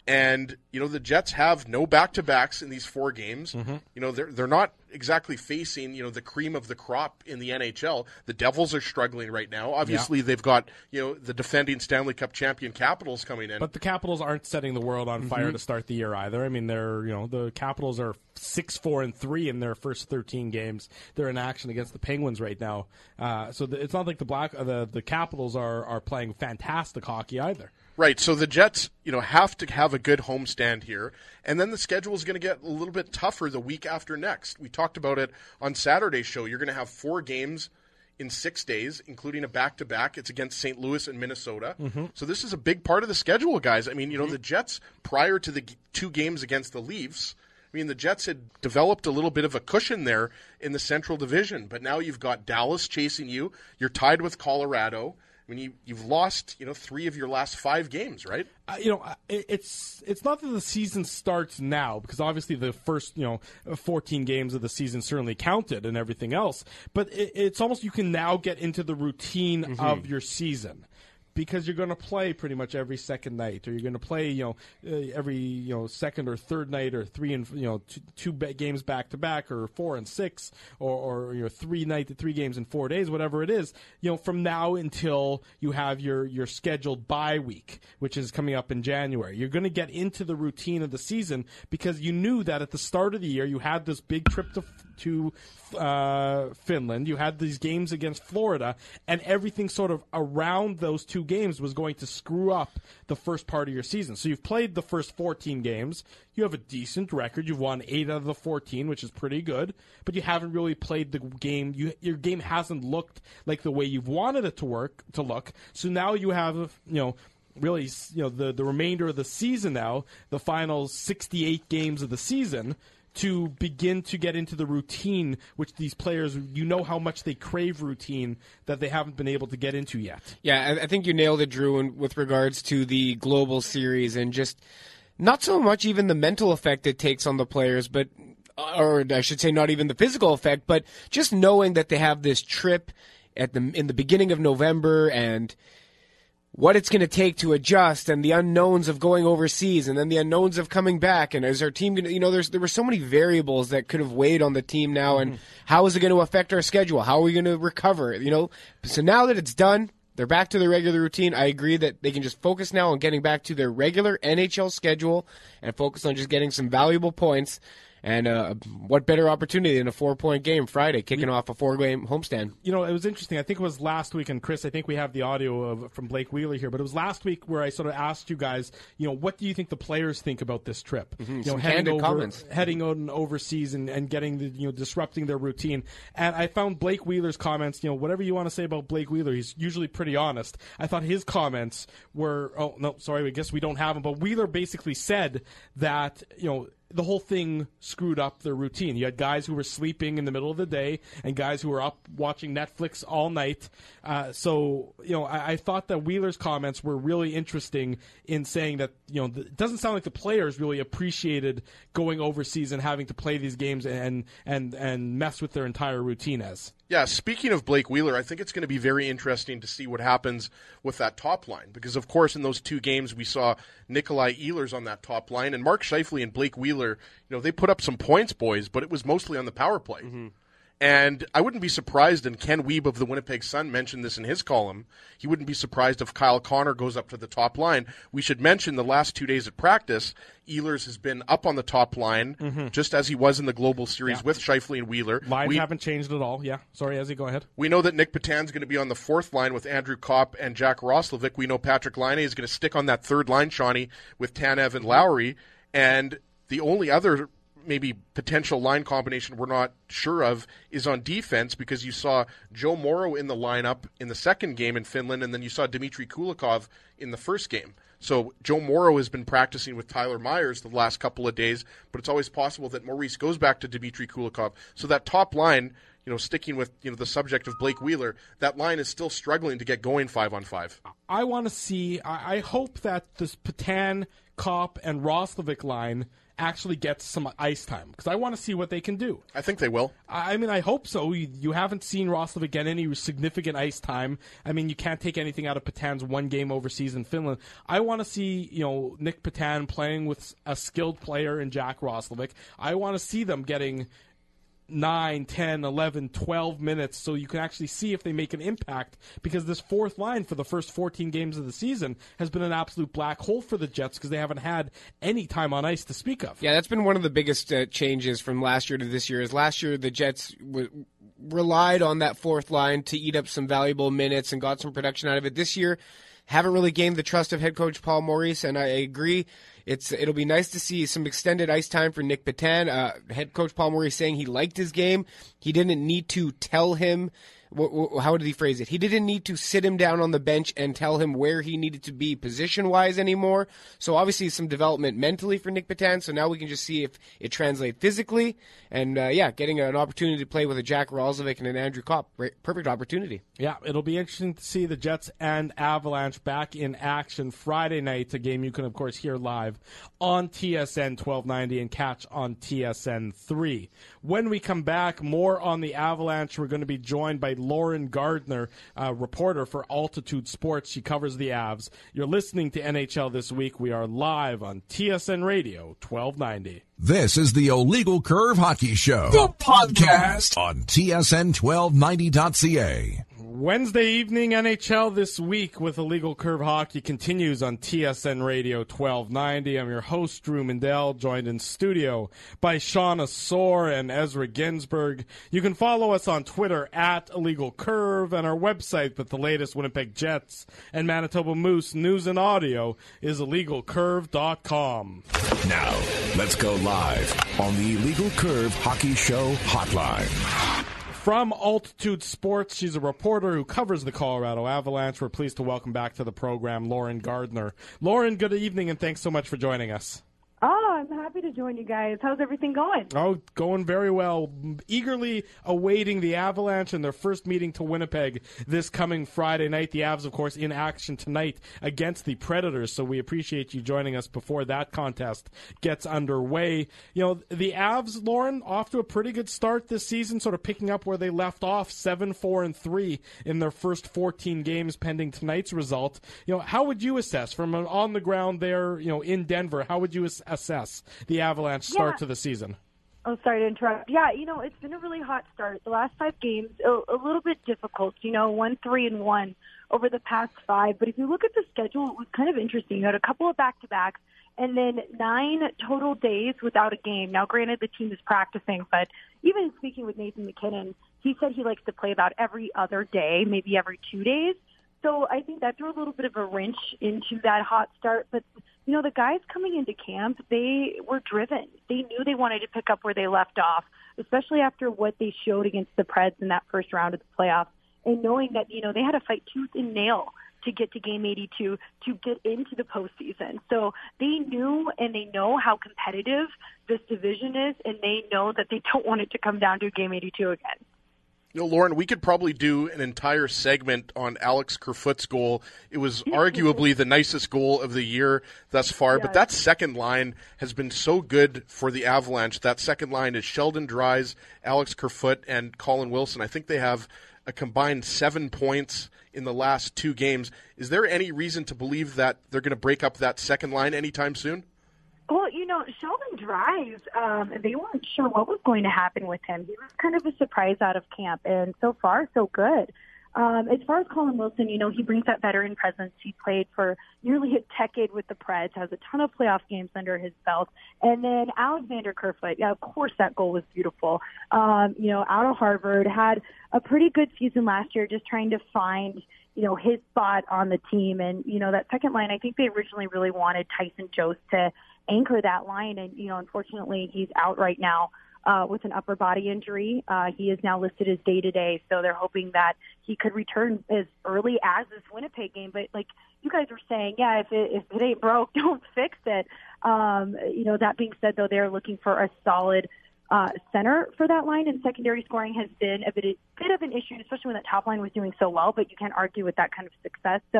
Speaker 5: And, you know, the Jets have no back-to-backs in these four games.
Speaker 4: Mm-hmm.
Speaker 5: You know, they're they're not exactly facing, you know, the cream of the crop in the N H L. The Devils are struggling right now. Obviously,
Speaker 4: yeah.
Speaker 5: they've got, you know, the defending Stanley Cup champion Capitals coming in.
Speaker 4: But the Capitals aren't setting the world on fire
Speaker 6: Mm-hmm.
Speaker 4: to start the year either. I mean, they're, you know, the Capitals are six, four, and three in their first thirteen games. They're in action against the Penguins right now. Uh, so the, it's not like the Black, uh, the the Capitals are are playing fantastic hockey either.
Speaker 5: Right, so the Jets, you know, have to have a good homestand here, and then the schedule is going to get a little bit tougher the week after next. We talked about it on Saturday's show. You're going to have four games in six days, including a back-to-back. It's against Saint Louis and Minnesota. Mm-hmm. So this is a big part of the schedule, guys. I mean, you know, mm-hmm. the Jets, prior to the g- two games against the Leafs, I mean, the Jets had developed a little bit of a cushion there in the Central Division, but now you've got Dallas chasing you. You're tied with Colorado. I mean, you, you've lost, you know, three of your last five games, right?
Speaker 4: Uh, you know, it, it's it's not that the season starts now, because obviously the first, you know, fourteen games of the season certainly counted and everything else. But it, it's almost you can now get into the routine mm-hmm. of your season. Because you're going to play pretty much every second night, or you're going to play, you know, uh, every you know second or third night, or three and you know two, two ba- games back to back, or four and six, or, or you know three night three games in four days, whatever it is. You know, from now until you have your your scheduled bye week, which is coming up in January, you're going to get into the routine of the season because you knew that at the start of the year you had this big trip to to uh, Finland, you had these games against Florida, and everything sort of around those two games was going to screw up the first part of your season. So you've played the first fourteen games. You have a decent record. You've won eight out of the fourteen, which is pretty good, but you haven't really played the game. You, your game hasn't looked like the way you've wanted it to work to look. So now you have, you know, really, you know, the, the remainder of the season now, the final sixty-eight games of the season, to begin to get into the routine, which these players, you know how much they crave routine that they haven't been able to get into yet.
Speaker 6: Yeah, I, I think you nailed it, Drew, in, with regards to the global series and just not so much even the mental effect it takes on the players, but or I should say not even the physical effect, but just knowing that they have this trip at the in the beginning of November and what it's going to take to adjust, and the unknowns of going overseas, and then the unknowns of coming back, and is our team going to, you know, there's there were so many variables that could have weighed on the team now, and mm-hmm. how is it going to affect our schedule? How are we going to recover? You know, so now that it's done, they're back to their regular routine. I agree that they can just focus now on getting back to their regular N H L schedule and focus on just getting some valuable points. And uh, what better opportunity than a four-point game Friday, kicking yeah. off a four-game homestand?
Speaker 4: You know, it was interesting. I think it was last week, and Chris, I think we have the audio of, from Blake Wheeler here, but it was last week where I sort of asked you guys, you know, what do you think the players think about this trip?
Speaker 6: Mm-hmm.
Speaker 4: You
Speaker 6: Some
Speaker 4: know, heading over,
Speaker 6: comments.
Speaker 4: heading on overseas and, and getting the, you know, disrupting their routine. And I found Blake Wheeler's comments, you know, whatever you want to say about Blake Wheeler, he's usually pretty honest. I thought his comments were, oh, no, sorry, I guess we don't have them, but Wheeler basically said that, you know, the whole thing screwed up their routine. You had guys who were sleeping in the middle of the day and guys who were up watching Netflix all night. Uh, so, you know, I, I thought that Wheeler's comments were really interesting in saying that, you know, the, it doesn't sound like the players really appreciated going overseas and having to play these games and and and mess with their entire routine as.
Speaker 5: Yeah, speaking of Blake Wheeler, I think it's going to be very interesting to see what happens with that top line. Because, of course, in those two games, we saw Nikolai Ehlers on that top line. And Mark Scheifele and Blake Wheeler, you know, they put up some points, boys, but it was mostly on the power play. Mm-hmm. And I wouldn't be surprised, and Ken Wiebe of the Winnipeg Sun mentioned this in his column, he wouldn't be surprised if Kyle Connor goes up to the top line. We should mention the last two days at practice, Ehlers has been up on the top line, mm-hmm. just as he was in the Global Series yeah. with Scheifele and Wheeler.
Speaker 4: Lines
Speaker 5: we,
Speaker 4: haven't changed at all. Yeah, sorry, Ezzy, go ahead.
Speaker 5: We know that Nick Petan's going to be on the fourth line with Andrew Kopp and Jack Roslovic. We know Patrick Laine is going to stick on that third line, Shawnee, with Tanev and Lowry. And the only other maybe potential line combination we're not sure of is on defense, because you saw Joe Morrow in the lineup in the second game in Finland, and then you saw Dmitry Kulikov in the first game. So Joe Morrow has been practicing with Tyler Myers the last couple of days, but it's always possible that Maurice goes back to Dmitry Kulikov. So that top line, you know, sticking with, you know, the subject of Blake Wheeler, that line is still struggling to get going five on five.
Speaker 4: I want to see, I, I hope that this Petan, Kopp, and Roslovic line actually gets some ice time, because I want to see what they can do.
Speaker 5: I think they will.
Speaker 4: I mean, I hope so. You, you haven't seen Roslovic get any significant ice time. I mean, you can't take anything out of Petan's one game overseas in Finland. I want to see, you know, Nick Petan playing with a skilled player in Jack Roslovic. I want to see them getting nine, ten, eleven, twelve minutes so you can actually see if they make an impact, because this fourth line for the first fourteen games of the season has been an absolute black hole for the Jets because they haven't had any time on ice to speak of.
Speaker 6: Yeah, that's been one of the biggest uh, changes from last year to this year. Is last year the Jets w- relied on that fourth line to eat up some valuable minutes and got some production out of it. This year, haven't really gained the trust of head coach Paul Maurice, and I agree. It's it'll be nice to see some extended ice time for Nick Petan. Uh, head coach Paul Maurice saying he liked his game. He didn't need to tell him. Wh- wh- how did he phrase it? He didn't need to sit him down on the bench and tell him where he needed to be position-wise anymore. So obviously some development mentally for Nick Petan. So now we can just see if it translates physically. And, uh, yeah, getting an opportunity to play with a Jack Roslovic and an Andrew Kopp. Perfect opportunity.
Speaker 4: Yeah, it'll be interesting to see the Jets and Avalanche back in action Friday night, a game you can, of course, hear live on T S N twelve ninety and catch on T S N three. When we come back, more on the Avalanche. We're going to be joined by Lauren Gardner, uh, reporter for Altitude Sports. She covers the Avs. You're listening to N H L This Week. We are live on T S N Radio twelve ninety.
Speaker 1: This is the Illegal Curve Hockey Show, the podcast on T S N twelve ninety dot C A.
Speaker 4: Wednesday evening N H L This Week with Illegal Curve Hockey continues on T S N Radio twelve ninety. I'm your host, Drew Mindell, joined in studio by Shauna Soar and Ezra Ginsburg. You can follow us on Twitter at Illegal Curve, and our website with the latest Winnipeg Jets and Manitoba Moose news and audio is illegal curve dot com.
Speaker 1: Now, let's go live on the Illegal Curve Hockey Show hotline.
Speaker 4: From Altitude Sports, she's a reporter who covers the Colorado Avalanche. We're pleased to welcome back to the program Lauren Gardner. Lauren, good evening, and thanks so much for joining us.
Speaker 9: Oh, I'm happy to join you guys. How's everything going?
Speaker 4: Oh, going very well. Eagerly awaiting the Avalanche and their first meeting to Winnipeg this coming Friday night. The Avs, of course, in action tonight against the Predators, so we appreciate you joining us before that contest gets underway. You know, the Avs, Lauren, off to a pretty good start this season, sort of picking up where they left off, seven, four, and three in their first fourteen games pending tonight's result. You know, how would you assess, from an on the ground there, you know, in Denver, how would you assess assess the Avalanche start
Speaker 9: yeah.
Speaker 4: to the season?
Speaker 9: Oh, sorry to interrupt. Yeah, you know, it's been a really hot start. The last five games, a, a little bit difficult, you know, one, three, and one over the past five. But if you look at the schedule, it was kind of interesting. You had a couple of back-to-backs and then nine total days without a game. Now, granted, the team is practicing, but even speaking with Nathan McKinnon, he said he likes to play about every other day, maybe every two days. So I think that threw a little bit of a wrench into that hot start. But, you know, the guys coming into camp, they were driven. They knew they wanted to pick up where they left off, especially after what they showed against the Preds in that first round of the playoffs, and knowing that, you know, they had to fight tooth and nail to get to Game eighty-two, to get into the postseason. So they knew and they know how competitive this division is, and they know that they don't want it to come down to Game eighty-two again.
Speaker 5: You know, Lauren, we could probably do an entire segment on Alex Kerfoot's goal. It was arguably the nicest goal of the year thus far, yes. But that second line has been so good for the Avalanche. That second line is Sheldon Dries, Alex Kerfoot, and Colin Wilson. I think they have a combined seven points in the last two games. Is there any reason to believe that they're going to break up that second line anytime soon?
Speaker 9: Well, you know, Sheldon Dries, um, they weren't sure what was going to happen with him. He was kind of a surprise out of camp, and so far, so good. Um, as far as Colin Wilson, you know, he brings that veteran presence. He played for nearly a decade with the Preds, has a ton of playoff games under his belt. And then Alexander Kerfoot, yeah, of course that goal was beautiful. Um, you know, out of Harvard, had a pretty good season last year, just trying to find, you know, his spot on the team. And, you know, that second line, I think they originally really wanted Tyson Jost to anchor that line. And, you know, unfortunately, he's out right now uh, with an upper body injury. Uh, he is now listed as day-to-day, so they're hoping that he could return as early as this Winnipeg game. But, like you guys were saying, yeah, if it, if it ain't broke, don't fix it. Um, you know, that being said, though, they're looking for a solid uh, center for that line, and secondary scoring has been a bit, a bit of an issue, especially when that top line was doing so well, but you can't argue with that kind of success. So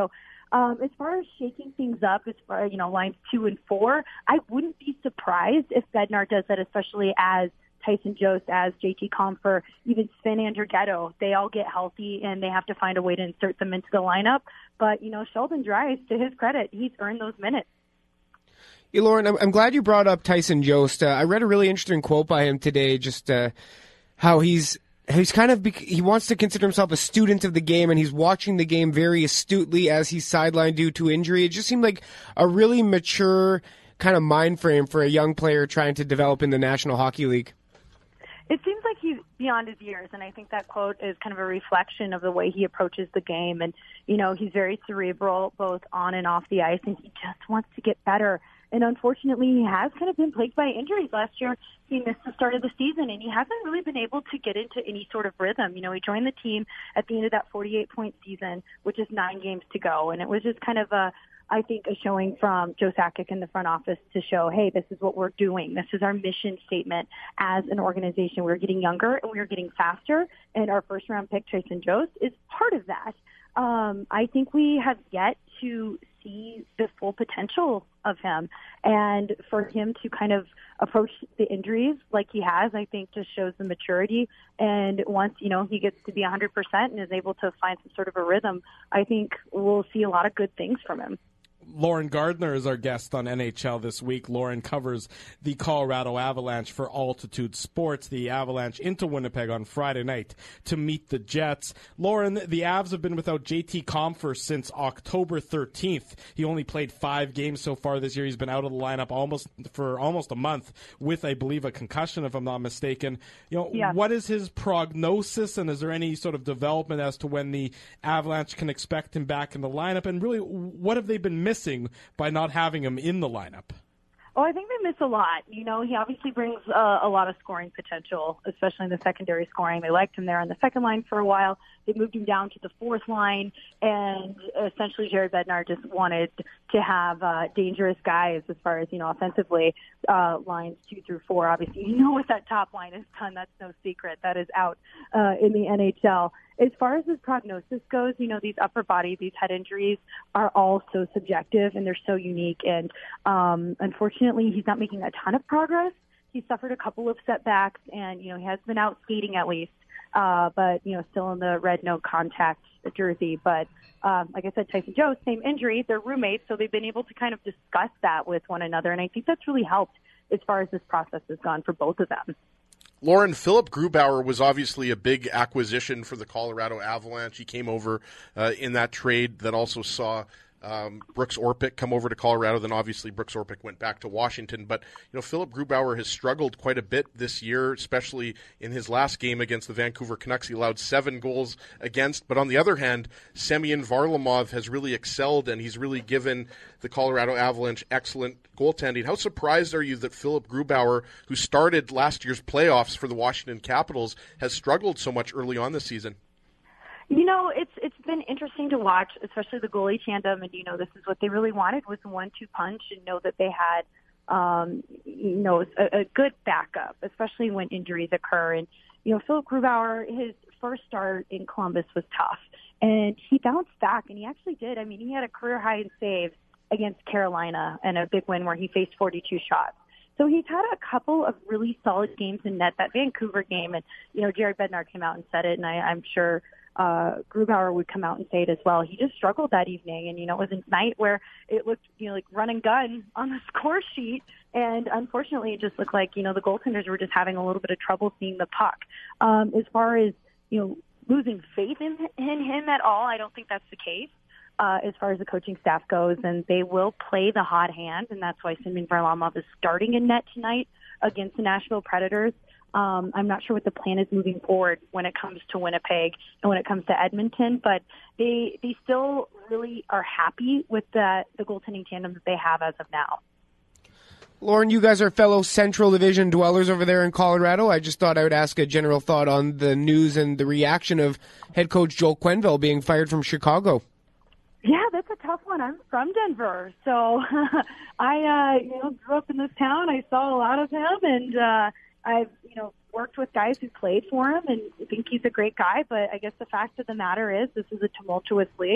Speaker 9: Um, as far as shaking things up, as far as, you know, lines two and four, I wouldn't be surprised if Bednar does that, especially as Tyson Jost, as J T Compher, even Sven Andrighetto. They all get healthy, and they have to find a way to insert them into the lineup. But, you know, Sheldon Dries, to his credit, he's earned those minutes.
Speaker 6: Hey, Lauren, I'm, I'm glad you brought up Tyson Jost. Uh, I read a really interesting quote by him today, just uh, how he's he's kind of bec- he wants to consider himself a student of the game, and he's watching the game very astutely as he's sidelined due to injury. It just seemed like a really mature kind of mind frame for a young player trying to develop in the National Hockey League.
Speaker 9: It seems like he's beyond his years, and I think that quote is kind of a reflection of the way he approaches the game. And, you know, he's very cerebral, both on and off the ice, and he just wants to get better. And unfortunately, he has kind of been plagued by injuries. Last year, he missed the start of the season, and he hasn't really been able to get into any sort of rhythm. You know, he joined the team at the end of that forty-eight point season, which is nine games to go. And it was just kind of a, I think, a showing from Joe Sakic in the front office to show, hey, this is what we're doing. This is our mission statement as an organization. We're getting younger and we're getting faster, and our first-round pick, Tyson Jost, is part of that. Um, I think we have yet to see the full potential of him, and for him to kind of approach the injuries like he has, I think just shows the maturity. And once, you know, he gets to be one hundred percent and is able to find some sort of a rhythm, I think we'll see a lot of good things from him.
Speaker 4: Lauren Gardner is our guest on N H L this week. Lauren covers the Colorado Avalanche for Altitude Sports. The Avalanche into Winnipeg on Friday night to meet the Jets. Lauren, the Avs have been without J T Compher since October thirteenth. He only played five games so far this year. He's been out of the lineup almost for almost a month with, I believe, a concussion, if I'm not mistaken. You know,
Speaker 9: yeah.
Speaker 4: What is his prognosis, and is there any sort of development as to when the Avalanche can expect him back in the lineup? And really, what have they been missing by not having him in the lineup?
Speaker 9: Oh, I think they miss a lot. You know, he obviously brings uh, a lot of scoring potential, especially in the secondary scoring. They liked him there on the second line for a while. They moved him down to the fourth line, and essentially Jared Bednar just wanted to have uh, dangerous guys as far as, you know, offensively, uh, lines two through four. Obviously, you know what that top line has done. That's no secret. That is out uh, in the N H L. As far as his prognosis goes, you know, these upper body, these head injuries are all so subjective, and they're so unique. And um, unfortunately, he's not making a ton of progress. He suffered a couple of setbacks, and, you know, he has been out skating at least, uh, but, you know, still in the red no contact jersey. But um, like I said, Tyson Jost, same injury. They're roommates, so they've been able to kind of discuss that with one another. And I think that's really helped as far as this process has gone for both of them.
Speaker 5: Lauren, Philip Grubauer was obviously a big acquisition for the Colorado Avalanche. He came over uh, in that trade that also saw um, Brooks Orpik come over to Colorado. Then obviously Brooks Orpik went back to Washington. But, you know, Philip Grubauer has struggled quite a bit this year, especially in his last game against the Vancouver Canucks. He allowed seven goals against. But on the other hand, Semyon Varlamov has really excelled, and he's really given the Colorado Avalanche excellent goaltending. How surprised are you that Philip Grubauer, who started last year's playoffs for the Washington Capitals, has struggled so much early on this season?
Speaker 9: You know, it's it's been interesting to watch, especially the goalie tandem, and, you know, this is what they really wanted, was a one two punch, and know that they had, um, you know, a, a good backup, especially when injuries occur. And, you know, Philip Grubauer, his first start in Columbus was tough, and he bounced back, and he actually did. I mean, he had a career high in saves against Carolina and a big win where he faced forty-two shots. So he's had a couple of really solid games in net. That Vancouver game, and, you know, Jared Bednar came out and said it, and I, I'm sure uh, Grubauer would come out and say it as well. He just struggled that evening, and, you know, it was a night where it looked, you know, like run and gun on the score sheet, and unfortunately it just looked like, you know, the goaltenders were just having a little bit of trouble seeing the puck. Um, as far as, you know, losing faith in, in him at all, I don't think that's the case. Uh, as far as the coaching staff goes, and they will play the hot hand, and that's why Semyon Varlamov is starting in net tonight against the Nashville Predators. Um, I'm not sure what the plan is moving forward when it comes to Winnipeg and when it comes to Edmonton, but they they still really are happy with the, the goaltending tandem that they have as of now.
Speaker 6: Lauren, you guys are fellow Central Division dwellers over there in Colorado. I just thought I would ask a general thought on the news and the reaction of head coach Joel Quenneville being fired from Chicago.
Speaker 9: Yeah, that's a tough one. I'm from Denver, so I, uh, you know, grew up in this town. I saw a lot of him, and uh, I've, you know, worked with guys who played for him, and I think he's a great guy. But I guess the fact of the matter is, this is a tumultuous league,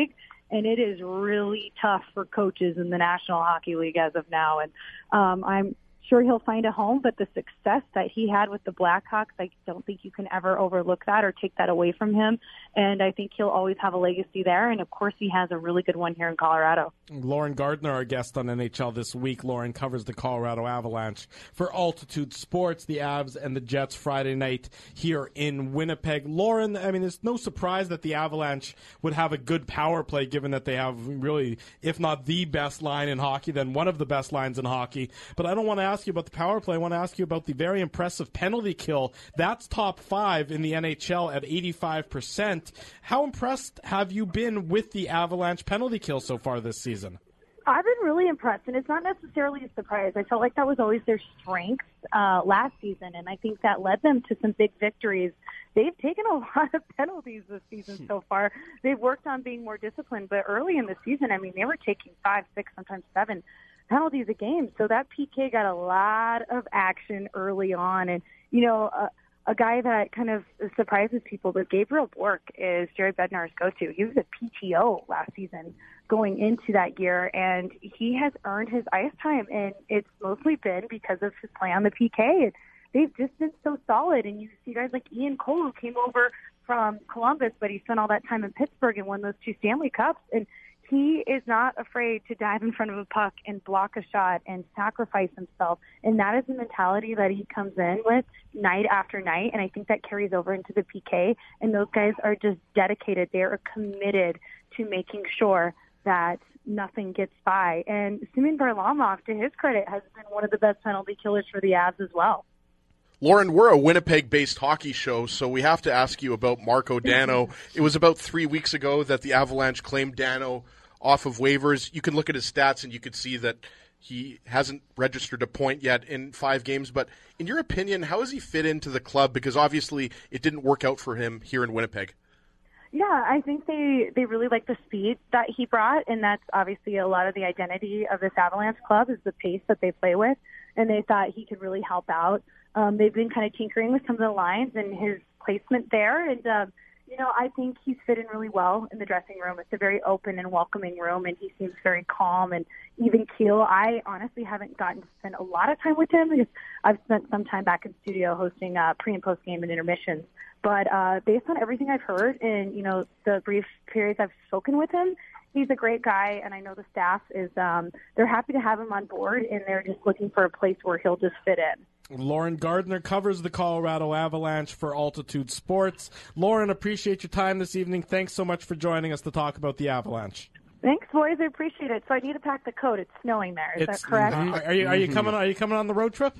Speaker 9: and it is really tough for coaches in the National Hockey League as of now. And um, I'm sure he'll find a home, but the success that he had with the Blackhawks, I don't think you can ever overlook that or take that away from him. And I think he'll always have a legacy there. And, of course, he has a really good one here in Colorado.
Speaker 4: Lauren Gardner, our guest on N H L This Week. Lauren covers the Colorado Avalanche for Altitude Sports, the Avs and the Jets Friday night here in Winnipeg. Lauren, I mean, it's no surprise that the Avalanche would have a good power play given that they have really, if not the best line in hockey, then one of the best lines in hockey. But I don't want to ask you about the power play. I want to ask you about the very impressive penalty kill. That's top five in the N H L at eighty-five percent. How impressed have you been with the Avalanche penalty kill so far this season?
Speaker 9: I've been really impressed, and it's not necessarily a surprise. I felt like that was always their strength uh, last season, and I think that led them to some big victories. They've taken a lot of penalties this season so far. They've worked on being more disciplined, but early in the season, I mean, they were taking five, six, sometimes seven penalties a game. So that P K got a lot of action early on, and, you know, uh, a guy that kind of surprises people, but Gabriel Bork is Jerry Bednar's go-to. He was a P T O last season going into that year, and he has earned his ice time, and it's mostly been because of his play on the P K. And they've just been so solid, and you see guys like Ian Cole, who came over from Columbus, but he spent all that time in Pittsburgh and won those two Stanley Cups, and he is not afraid to dive in front of a puck and block a shot and sacrifice himself. And that is the mentality that he comes in with night after night. And I think that carries over into the P K. And those guys are just dedicated. They are committed to making sure that nothing gets by. And Semyon Varlamov, to his credit, has been one of the best penalty killers for the Avs as well.
Speaker 5: Lauren, we're a Winnipeg-based hockey show, so we have to ask you about Marco Dano. It was about three weeks ago that the Avalanche claimed Dano off of waivers. You can look at his stats and you could see that he hasn't registered a point yet in five games. But in your opinion, how has he fit into the club? Because obviously it didn't work out for him here in Winnipeg.
Speaker 9: Yeah, I think they, they really like the speed that he brought, and that's obviously a lot of the identity of this Avalanche club is the pace that they play with, and they thought he could really help out. Um, they've been kind of tinkering with some of the lines and his placement there, and um, you know, I think he's fit in really well in the dressing room. It's a very open and welcoming room, and he seems very calm and even keel. I honestly haven't gotten to spend a lot of time with him because I've spent some time back in studio hosting uh, pre- and post-game and intermissions. But uh, based on everything I've heard and, you know, the brief periods I've spoken with him, he's a great guy, and I know the staff is um, they're happy to have him on board, and they're just looking for a place where he'll just fit in.
Speaker 4: Lauren Gardner covers the Colorado Avalanche for Altitude Sports. Lauren, appreciate your time this evening. Thanks so much for joining us to talk about the Avalanche.
Speaker 9: Thanks, boys. I appreciate it. So I need to pack the coat. It's snowing there. Is
Speaker 4: it's,
Speaker 9: that correct?
Speaker 4: Are, are you are you coming? Are you coming on the road trip?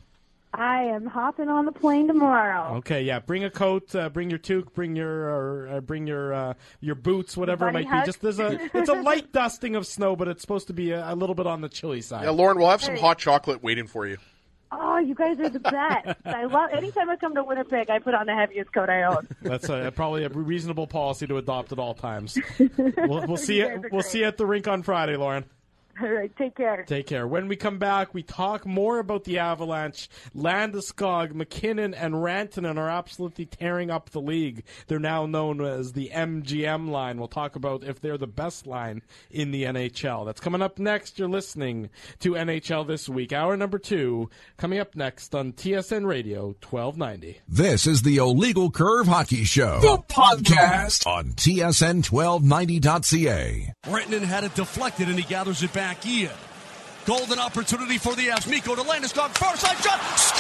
Speaker 9: I am hopping on the plane tomorrow.
Speaker 4: Okay, yeah. Bring a coat. Uh, bring your toque. Bring your or, uh, bring your uh, your boots. Whatever it might
Speaker 9: hug.
Speaker 4: be. Just there's a it's a light dusting of snow, but it's supposed to be a, a little bit on the chilly side.
Speaker 5: Yeah, Lauren, we'll have some hot chocolate waiting for you.
Speaker 9: Oh, you guys are the best. I love. Anytime I come to Winnipeg, I put on the heaviest coat I own.
Speaker 4: That's a, probably a reasonable policy to adopt at all times. We'll, we'll see you. We'll see you at the rink on Friday, Lauren.
Speaker 9: All right, take care.
Speaker 4: Take care. When we come back, we talk more about the Avalanche. Landeskog, McKinnon, and Rantanen are absolutely tearing up the league. They're now known as the M G M line. We'll talk about if they're the best line in the N H L. That's coming up next. You're listening to N H L This Week, hour number two, coming up next on T S N Radio twelve ninety.
Speaker 1: This is the Illegal Curve Hockey Show, the podcast on T S N twelve ninety dot C A.
Speaker 10: Rantanen had it deflected, and he gathers it back in. Golden opportunity for the Avs. Mikko to Landeskog, far side shot,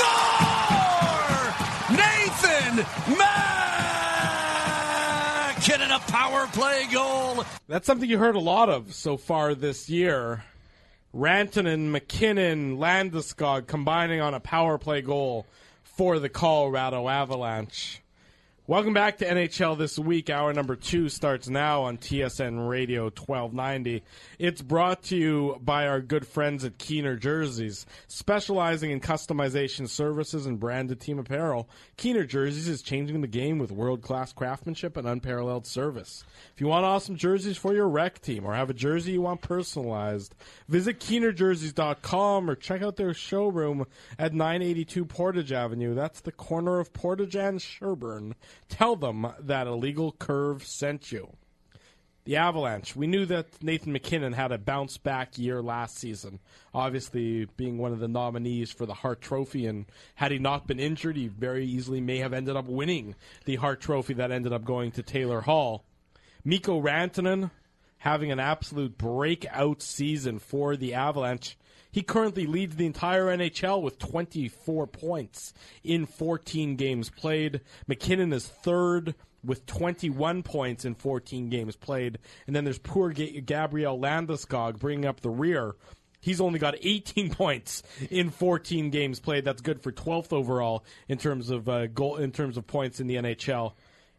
Speaker 10: score! Nathan MacKinnon, a power play goal.
Speaker 4: That's something you heard a lot of so far this year. Rantanen, McKinnon, Landeskog combining on a power play goal for the Colorado Avalanche. Welcome back to N H L This Week. Hour number two starts now on T S N Radio twelve ninety. It's brought to you by our good friends at Keener Jerseys, specializing in customization services and branded team apparel. Keener Jerseys is changing the game with world-class craftsmanship and unparalleled service. If you want awesome jerseys for your rec team or have a jersey you want personalized, visit Keener Jerseys dot com or check out their showroom at nine eighty-two Portage Avenue. That's the corner of Portage and Sherbourne. Tell them that Illegal Curve sent you. The Avalanche. We knew that Nathan MacKinnon had a bounce-back year last season, obviously being one of the nominees for the Hart Trophy, and had he not been injured, he very easily may have ended up winning the Hart Trophy that ended up going to Taylor Hall. Mikko Rantanen having an absolute breakout season for the Avalanche. He currently leads the entire N H L with twenty-four points in fourteen games played. MacKinnon is third with twenty-one points in fourteen games played. And then there's poor G- Gabriel Landeskog bringing up the rear. He's only got eighteen points in fourteen games played. That's good for twelfth overall in terms of uh, goal in terms of points in the N H L.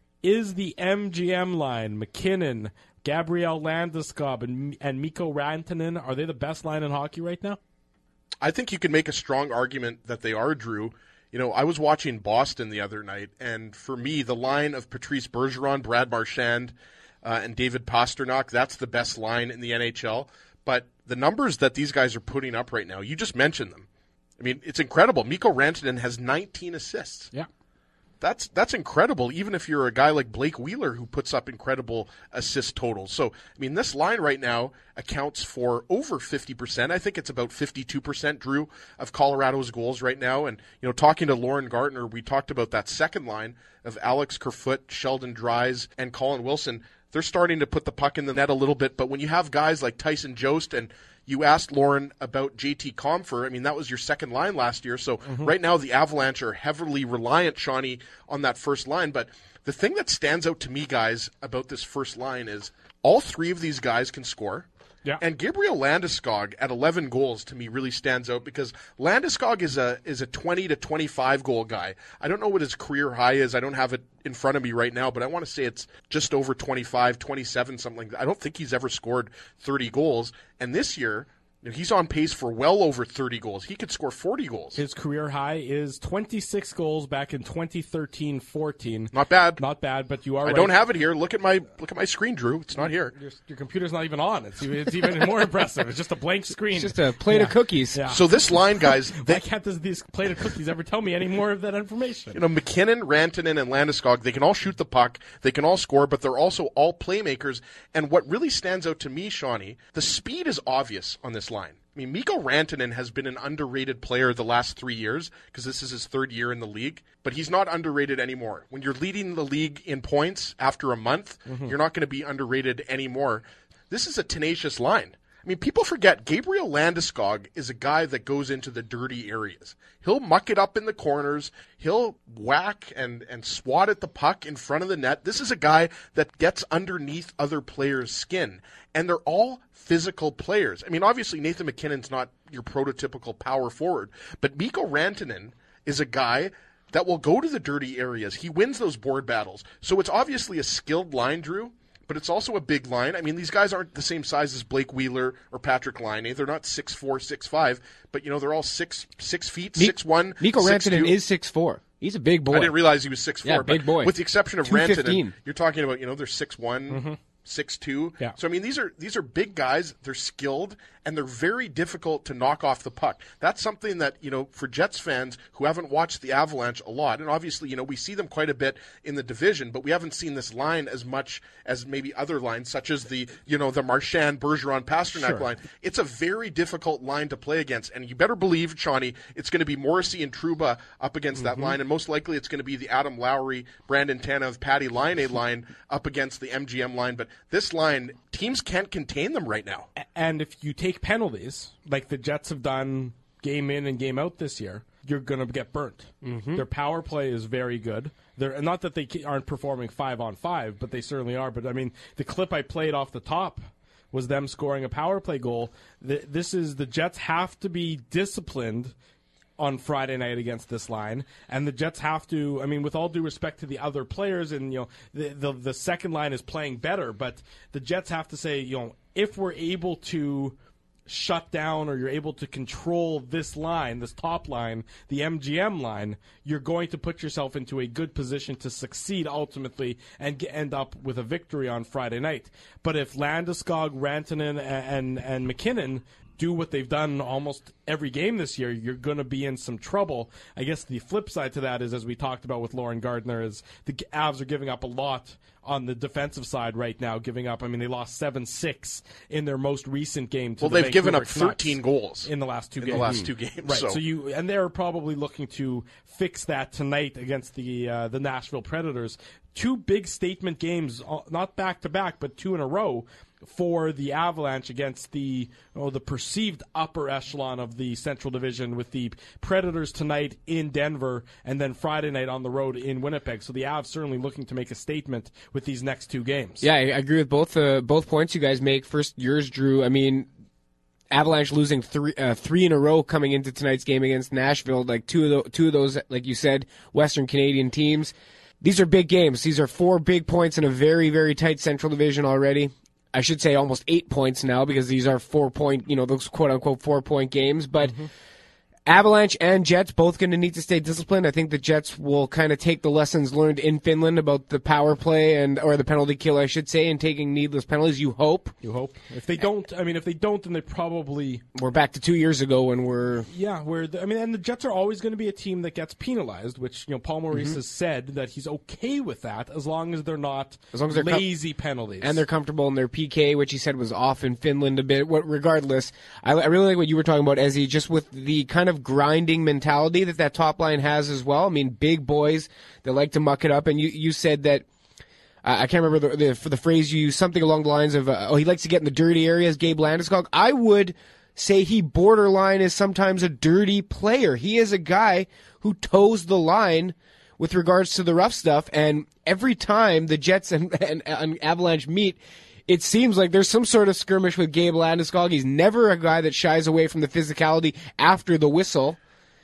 Speaker 4: Is the M G M line, MacKinnon, Gabriel Landeskog, and, and Mikko Rantanen, are they the best line in hockey right now?
Speaker 5: I think you can make a strong argument that they are, Drew. You know, I was watching Boston the other night, and for me, the line of Patrice Bergeron, Brad Marchand, uh, and David Pastrnak, that's the best line in the N H L. But the numbers that these guys are putting up right now, you just mentioned them. I mean, it's incredible. Mikko Rantanen has nineteen assists.
Speaker 4: Yeah.
Speaker 5: That's that's incredible, even if you're a guy like Blake Wheeler who puts up incredible assist totals. So, I mean, this line right now accounts for over fifty percent. I think it's about fifty-two percent, Drew, of Colorado's goals right now. And, you know, talking to Lauren Gartner, we talked about that second line of Alex Kerfoot, Sheldon Dries, and Colin Wilson. They're starting to put the puck in the net a little bit. But when you have guys like Tyson Jost, and you asked Lauren about J T Compher, I mean, that was your second line last year. So mm-hmm. right now the Avalanche are heavily reliant, Shawnee, on that first line. But the thing that stands out to me, guys, about this first line is all three of these guys can score.
Speaker 4: Yeah.
Speaker 5: And Gabriel Landeskog at eleven goals to me really stands out because Landeskog is a is a twenty to twenty-five goal guy. I don't know what his career high is. I don't have it in front of me right now, but I want to say it's just over twenty-five, twenty-seven, something like that. I don't think he's ever scored thirty goals. And this year, he's on pace for well over thirty goals. He could score forty goals.
Speaker 4: His career high is twenty-six goals back in twenty thirteen fourteen.
Speaker 5: Not bad.
Speaker 4: Not bad, but you are
Speaker 5: I
Speaker 4: right.
Speaker 5: don't have it here. Look at my look at my screen, Drew. It's not here.
Speaker 4: Your, your computer's not even on. It's even, it's even more impressive. It's just a blank screen.
Speaker 6: It's just a plate
Speaker 4: yeah.
Speaker 6: of cookies.
Speaker 4: Yeah.
Speaker 5: So this line, guys...
Speaker 4: Why can't this, these plate of cookies ever tell me any more of that information?
Speaker 5: You know, MacKinnon, Rantanen, and Landeskog, they can all shoot the puck. They can all score, but they're also all playmakers. And what really stands out to me, Shawnee, the speed is obvious on this line. I mean, Mikko Rantanen has been an underrated player the last three years because this is his third year in the league, but he's not underrated anymore. When you're leading the league in points after a month, mm-hmm. you're not going to be underrated anymore. This is a tenacious line. I mean, people forget Gabriel Landeskog is a guy that goes into the dirty areas. He'll muck it up in the corners. He'll whack and, and swat at the puck in front of the net. This is a guy that gets underneath other players' skin. And they're all physical players. I mean, obviously, Nathan MacKinnon's not your prototypical power forward, but Mikko Rantanen is a guy that will go to the dirty areas. He wins those board battles. So it's obviously a skilled line, Drew, but it's also a big line. I mean, these guys aren't the same size as Blake Wheeler or Patrick Laine. They're not six four, six five, but, you know, they're all six six feet,
Speaker 6: Mi-
Speaker 5: six one,
Speaker 6: Mikko
Speaker 5: six
Speaker 6: Rantanen
Speaker 5: two.
Speaker 6: is six four. He's a big boy.
Speaker 5: I didn't realize he was six four.
Speaker 6: Yeah,
Speaker 5: but
Speaker 6: big boy.
Speaker 5: With the exception of
Speaker 6: two fifteen.
Speaker 5: Rantanen, you're talking about, you know, they're six one, mm-hmm. six two.
Speaker 4: Yeah.
Speaker 5: So, I mean, these are these are big guys. They're skilled, and they're very difficult to knock off the puck. That's something that, you know, for Jets fans who haven't watched the Avalanche a lot, and obviously, you know, we see them quite a bit in the division, but we haven't seen this line as much as maybe other lines, such as the, you know, the Marchand, Bergeron, Pastrnak
Speaker 4: Sure.
Speaker 5: line. It's a very difficult line to play against, and you better believe, Shawnee, it's going to be Morrissey and Trouba up against
Speaker 4: Mm-hmm.
Speaker 5: that line, and most likely it's going to be the Adam Lowry, Brandon Tanev, Patty Laine line up against the M G M line, but this line, teams can't contain them right now.
Speaker 4: And if you take penalties, like the Jets have done game in and game out this year, you're going to get burnt. Mm-hmm. Their power play is very good. They're not that they aren't performing five on five, but they certainly are. But, I mean, the clip I played off the top was them scoring a power play goal. This is the Jets have to be disciplined on Friday night against this line, and the Jets have to, I mean, with all due respect to the other players, and, you know, the, the the second line is playing better, but the Jets have to say, you know, if we're able to shut down or you're able to control this line, this top line, the M G M line, you're going to put yourself into a good position to succeed ultimately and get, end up with a victory on Friday night. But if Landeskog, Rantanen, and, and, and MacKinnon do what they've done almost every game this year, you're going to be in some trouble. I guess the flip side to that is, as we talked about with Lauren Gardner, is the Avs are giving up a lot on the defensive side right now, giving up, I mean, they lost seven six in their most recent game to
Speaker 5: well,
Speaker 4: the
Speaker 5: they've
Speaker 4: Vancouver
Speaker 5: given up thirteen
Speaker 4: Canucks
Speaker 5: goals
Speaker 4: in the last two
Speaker 5: in
Speaker 4: games.
Speaker 5: the last two games.
Speaker 4: Right,
Speaker 5: so.
Speaker 4: so you and they're probably looking to fix that tonight against the uh, the Nashville Predators. Two big statement games, uh, not back to back, but two in a row for the Avalanche against the oh, the perceived upper echelon of the Central Division, with the Predators tonight in Denver and then Friday night on the road in Winnipeg. So the Avs certainly looking to make a statement with these next two games.
Speaker 6: Yeah, I agree with both uh, both points you guys make. First, yours, Drew. I mean, Avalanche losing three uh, three in a row coming into tonight's game against Nashville. Like two of the, two of those, like you said, Western Canadian teams. These are big games. These are four big points in a very, very tight Central Division already. I should say almost eight points now, because these are four-point, you know, those quote-unquote four-point games. But mm-hmm. Avalanche and Jets both going to need to stay disciplined. I think the Jets will kind of take the lessons learned in Finland about the power play and or the penalty kill, I should say, and taking needless penalties. You hope.
Speaker 4: You hope. If they don't, I mean, if they don't, then they probably
Speaker 6: we're back to two years ago when we're
Speaker 4: yeah. Where I mean, and the Jets are always going to be a team that gets penalized, which, you know, Paul Maurice mm-hmm. has said that he's okay with that as long as they're not
Speaker 6: as long as they're
Speaker 4: lazy
Speaker 6: com-
Speaker 4: penalties
Speaker 6: and they're comfortable in their P K, which he said was off in Finland a bit. What, regardless, I, I really like what you were talking about, Ezzy, just with the kind of grinding mentality that that top line has as well. I mean, big boys that like to muck it up. And you, you said that, uh, I can't remember the, the, for the phrase you used, something along the lines of, uh, oh, he likes to get in the dirty areas, Gabe Landeskog. I would say he borderline is sometimes a dirty player. He is a guy who toes the line with regards to the rough stuff. And every time the Jets and, and, and Avalanche meet, it seems like there's some sort of skirmish with Gabe Landeskog. He's never a guy that shies away from the physicality after the whistle.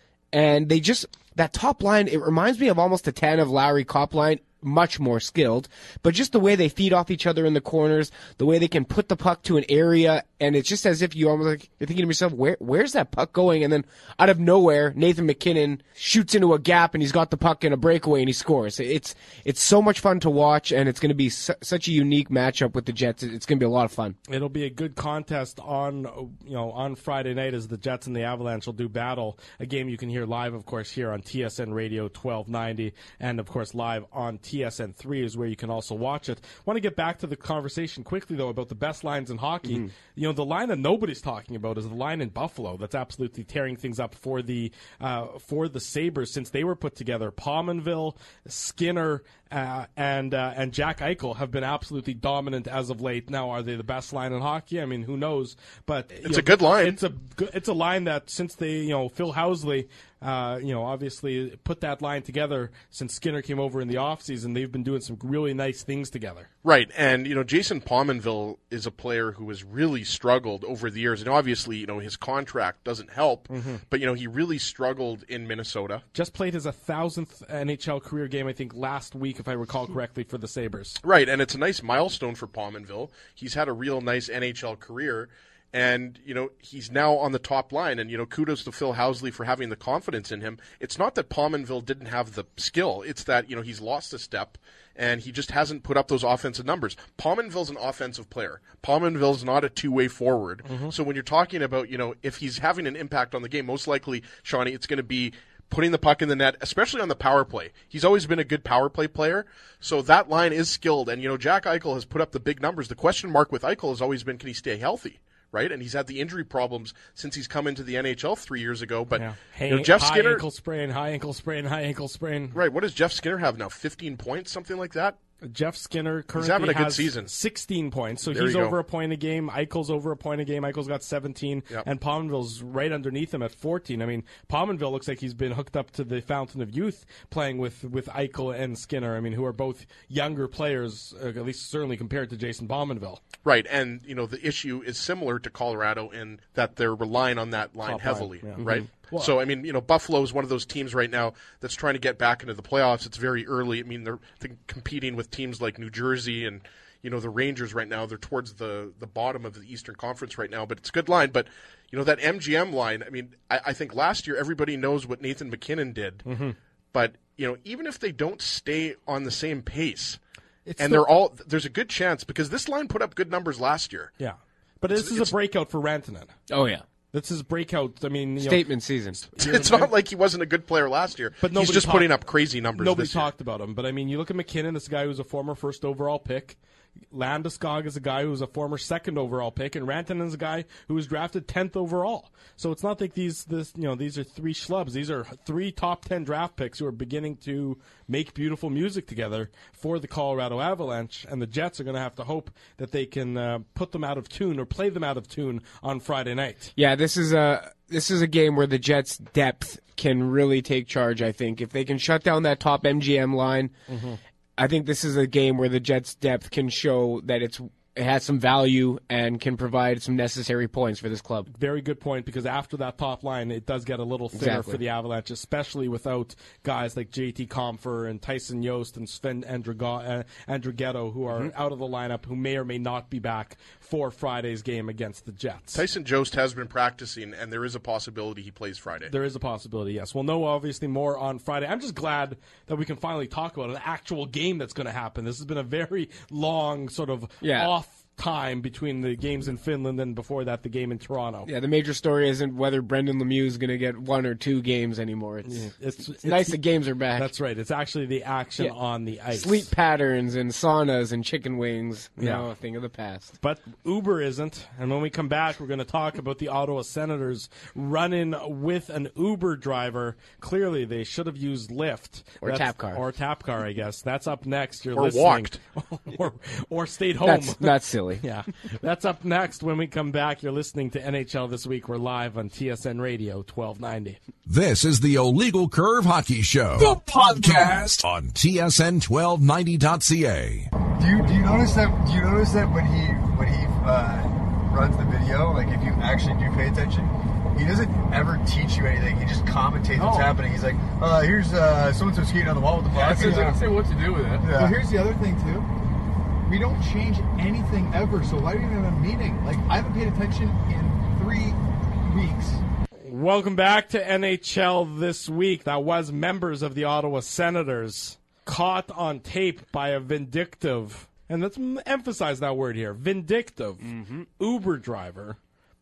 Speaker 6: And they just, that top line, it reminds me of almost a ten of Lowry Kopp line, much more skilled, but just the way they feed off each other in the corners, the way they can put the puck to an area, and it's just as if you almost like, you're thinking to yourself, where, where's that puck going? And then out of nowhere, Nathan MacKinnon shoots into a gap and he's got the puck in a breakaway and he scores. It's, it's so much fun to watch, and it's going to be su- such a unique matchup with the Jets. It's going to be a lot of fun.
Speaker 4: It'll be a good contest on, you know, on Friday night as the Jets and the Avalanche will do battle. A game you can hear live, of course, here on T S N Radio twelve ninety, and of course live on T S N three is where you can also watch it. I want to get back to the conversation quickly, though, about the best lines in hockey. Mm-hmm. You know, the line that nobody's talking about is the line in Buffalo that's absolutely tearing things up for the uh, for the Sabres since they were put together. Pominville, Skinner, uh, and uh, and Jack Eichel have been absolutely dominant as of late. Now, are they the best line in hockey? I mean, who knows? But
Speaker 5: it's
Speaker 4: know,
Speaker 5: a good line.
Speaker 4: It's a it's a line that since they, you know, Phil Housley, uh, you know, obviously put that line together since Skinner came over in the offseason, they've been doing some really nice things together.
Speaker 5: Right, and, you know, Jason Pominville is a player who has really struggled over the years, and obviously, you know, his contract doesn't help, mm-hmm. but, you know, he really struggled in Minnesota.
Speaker 4: Just played his one thousandth N H L career game, I think, last week, if I recall correctly, for the Sabres.
Speaker 5: Right, and it's a nice milestone for Pominville. He's had a real nice N H L career. And, you know, he's now on the top line. And, you know, kudos to Phil Housley for having the confidence in him. It's not that Pominville didn't have the skill. It's that, you know, he's lost a step and he just hasn't put up those offensive numbers. Pominville's an offensive player. Pominville's not a two-way forward. Mm-hmm. So when you're talking about, you know, if he's having an impact on the game, most likely, Shawnee, it's going to be putting the puck in the net, especially on the power play. He's always been a good power play player, so that line is skilled. And, you know, Jack Eichel has put up the big numbers. The question mark with Eichel has always been, can he stay healthy? Right, and he's had the injury problems since he's come into the N H L three years ago. But
Speaker 4: yeah.
Speaker 5: you know, Jeff
Speaker 4: high
Speaker 5: Skinner,
Speaker 4: ankle sprain, high ankle sprain, high ankle sprain.
Speaker 5: Right, what does Jeff Skinner have now? Fifteen points, something like that.
Speaker 4: Jeff Skinner currently
Speaker 5: he's having a good
Speaker 4: has
Speaker 5: season.
Speaker 4: sixteen points, so
Speaker 5: there
Speaker 4: he's over
Speaker 5: go.
Speaker 4: a point a game. Eichel's over a point a game. Eichel's got seventeen,
Speaker 5: yep.
Speaker 4: and Pominville's right underneath him at fourteen. I mean, Pominville looks like he's been hooked up to the fountain of youth playing with, with Eichel and Skinner. I mean, who are both younger players, uh, at least certainly compared to Jason Pominville.
Speaker 5: Right, and you know the issue is similar to Colorado in that they're relying on that line
Speaker 4: Top
Speaker 5: heavily,
Speaker 4: line, yeah.
Speaker 5: right?
Speaker 4: Mm-hmm. Well,
Speaker 5: so, I mean, you know, Buffalo is one of those teams right now that's trying to get back into the playoffs. It's very early. I mean, they're, they're competing with teams like New Jersey and, you know, the Rangers right now. They're towards the, the bottom of the Eastern Conference right now, but it's a good line. But, you know, that M G M line, I mean, I, I think last year everybody knows what Nathan MacKinnon did.
Speaker 4: Mm-hmm.
Speaker 5: But, you know, even if they don't stay on the same pace,
Speaker 4: it's
Speaker 5: and
Speaker 4: the,
Speaker 5: they're all, there's a good chance because this line put up good numbers last year.
Speaker 4: Yeah. But this is a breakout for Rantanen.
Speaker 6: Oh, yeah.
Speaker 4: This is breakout. I mean, you
Speaker 6: statement
Speaker 4: know,
Speaker 6: season.
Speaker 5: It's not like he wasn't a good player last year.
Speaker 4: But
Speaker 5: he's just
Speaker 4: talked,
Speaker 5: putting up crazy numbers.
Speaker 4: Nobody
Speaker 5: this year.
Speaker 4: talked about him. But I mean, you look at McKinnon. This guy who's a former first overall pick. Landeskog is a guy who was a former second overall pick, and Rantanen is a guy who was drafted tenth overall. So it's not like these, this, you know, these are three schlubs. These are three top ten draft picks who are beginning to make beautiful music together for the Colorado Avalanche, and the Jets are going to have to hope that they can uh, put them out of tune or play them out of tune on Friday night.
Speaker 6: Yeah, this is a this is a game where the Jets' depth can really take charge. I think if they can shut down that top M G M line. Mm-hmm. I think this is a game where the Jets' depth can show that it's it has some value and can provide some necessary points for this club.
Speaker 4: Very good point, because after that top line, it does get a little thinner
Speaker 6: exactly.
Speaker 4: for the Avalanche, especially without guys like J T Compher and Tyson Yost and Sven Andrighetto, uh, Andrighetto who are mm-hmm. out of the lineup, who may or may not be back for Friday's game against the Jets.
Speaker 5: Tyson Yost has been practicing, and there is a possibility he plays Friday.
Speaker 4: There is a possibility, yes. We'll know, obviously, more on Friday. I'm just glad that we can finally talk about an actual game that's going to happen. This has been a very long sort of
Speaker 6: yeah.
Speaker 4: off time between the games in Finland and before that the game in Toronto.
Speaker 6: Yeah, the major story isn't whether Brendan Lemieux is going to get one or two games anymore. It's,
Speaker 4: yeah, it's,
Speaker 6: it's, it's
Speaker 4: nice
Speaker 6: that games are back.
Speaker 4: That's right. It's actually the action yeah. on the ice.
Speaker 6: Sleep patterns and saunas and chicken wings, you yeah. know, a thing of the past.
Speaker 4: But Uber isn't. And when we come back, we're going to talk about the Ottawa Senators running with an Uber driver. Clearly, they should have used Lyft.
Speaker 6: Or
Speaker 4: That's,
Speaker 6: tap car.
Speaker 4: Or tap car, I guess. That's up next. You're
Speaker 5: or
Speaker 4: listening.
Speaker 5: walked.
Speaker 4: or, or stayed home.
Speaker 6: That's, that's silly.
Speaker 4: Yeah. That's up next when we come back. You're listening to N H L This Week. We're live on T S N Radio twelve ninety.
Speaker 1: This is the Illegal Curve Hockey Show, the podcast on T S N twelve ninety dot C A.
Speaker 11: Do you do you notice that? Do you notice that when he when he uh, runs the video, like if you actually do pay attention, he doesn't ever teach you anything. He just commentates what's oh. happening. He's like, uh, "Here's uh, so and so skating on the wall with the puck."
Speaker 12: Yeah, he doesn't say what to do with it.
Speaker 11: Yeah.
Speaker 12: Well, here's the other thing too. We don't change anything ever, so why do we have a meeting? Like, I haven't paid attention in three weeks.
Speaker 4: Welcome back to N H L This Week. That was members of the Ottawa Senators caught on tape by a vindictive, and let's emphasize that word here, vindictive mm-hmm. Uber driver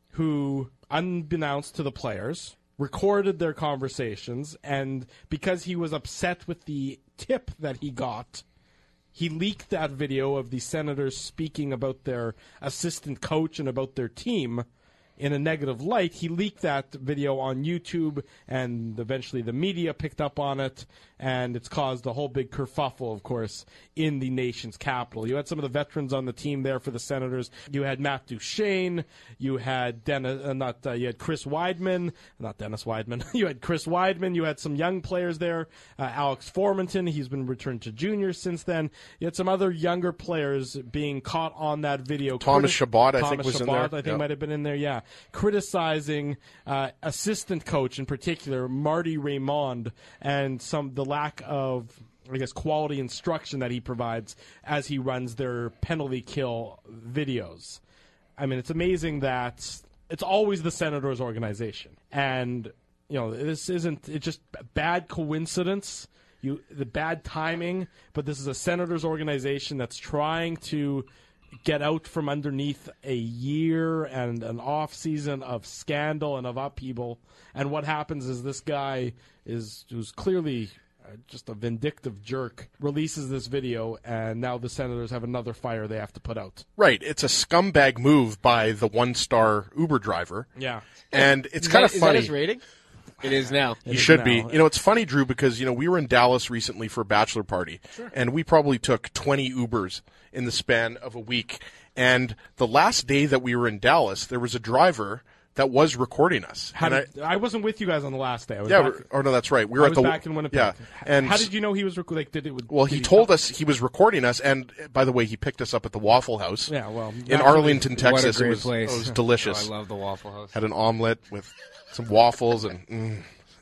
Speaker 4: who, unbeknownst to the players, recorded their conversations, and because he was upset with the tip that he got, he leaked that video of the Senators speaking about their assistant coach and about their team in a negative light. He leaked that video on YouTube, and eventually the media picked up on it, and it's caused a whole big kerfuffle, of course, in the nation's capital. You had some of the veterans on the team there for the Senators. You had Matt Duchene. You had Dennis, uh, not uh, you had Chris Weidman, not Dennis Weidman. You had Chris Weidman. You had some young players there. Uh, Alex Formenton. He's been returned to juniors since then. You had some other younger players being caught on that video.
Speaker 5: Thomas
Speaker 4: Criti-
Speaker 5: Chabot, I
Speaker 4: Thomas
Speaker 5: think, was
Speaker 4: Chabot,
Speaker 5: in there.
Speaker 4: I think
Speaker 5: yeah.
Speaker 4: might have been in there. Yeah, criticizing uh, assistant coach in particular, Marty Raymond, and some the lack of, I guess, quality instruction that he provides as he runs their penalty kill videos. I mean, it's amazing that it's always the Senators organization. And, you know, this isn't, it's just bad coincidence, you the bad timing, but this is a Senators organization that's trying to get out from underneath a year and an off season of scandal and of upheaval. And what happens is this guy is who's clearly just a vindictive jerk releases this video, and now the Senators have another fire they have to put out.
Speaker 5: Right. It's a scumbag move by the one-star Uber driver.
Speaker 4: Yeah.
Speaker 5: And it's kind of funny.
Speaker 6: Is that his rating? It is now.
Speaker 5: He
Speaker 4: It is
Speaker 5: should
Speaker 4: now.
Speaker 5: be. You know, it's funny, Drew, because, you know, we were in Dallas recently for a bachelor party,
Speaker 4: Sure.
Speaker 5: and we probably took twenty Ubers in the span of a week. And the last day that we were in Dallas, there was a driver that was recording us.
Speaker 4: How
Speaker 5: And
Speaker 4: did, I, I wasn't with you guys on the last day. I was
Speaker 5: yeah,
Speaker 4: back,
Speaker 5: we're- oh no, that's right. We were
Speaker 4: I
Speaker 5: at
Speaker 4: was
Speaker 5: the
Speaker 4: back in Winnipeg.
Speaker 5: Yeah, and
Speaker 4: how did you know he was rec- like? Did it?
Speaker 5: Well,
Speaker 4: did
Speaker 5: he told
Speaker 4: tell-
Speaker 5: us he was recording us, and by the way, he picked us up at the Waffle House.
Speaker 4: Yeah, well,
Speaker 5: in
Speaker 4: naturally-
Speaker 5: Arlington,
Speaker 6: What a
Speaker 5: Texas.
Speaker 6: great
Speaker 5: it was,
Speaker 6: place.
Speaker 5: It was delicious.
Speaker 6: Oh, I love the Waffle House.
Speaker 5: Had an omelet with some waffles and. Mm.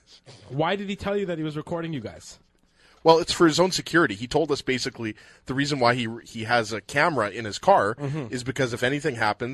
Speaker 4: Why did he tell you that he was recording you guys?
Speaker 5: Well, it's for his own security. He told us basically the reason why he he has a camera in his car
Speaker 4: Mhm.
Speaker 5: is because if anything happens,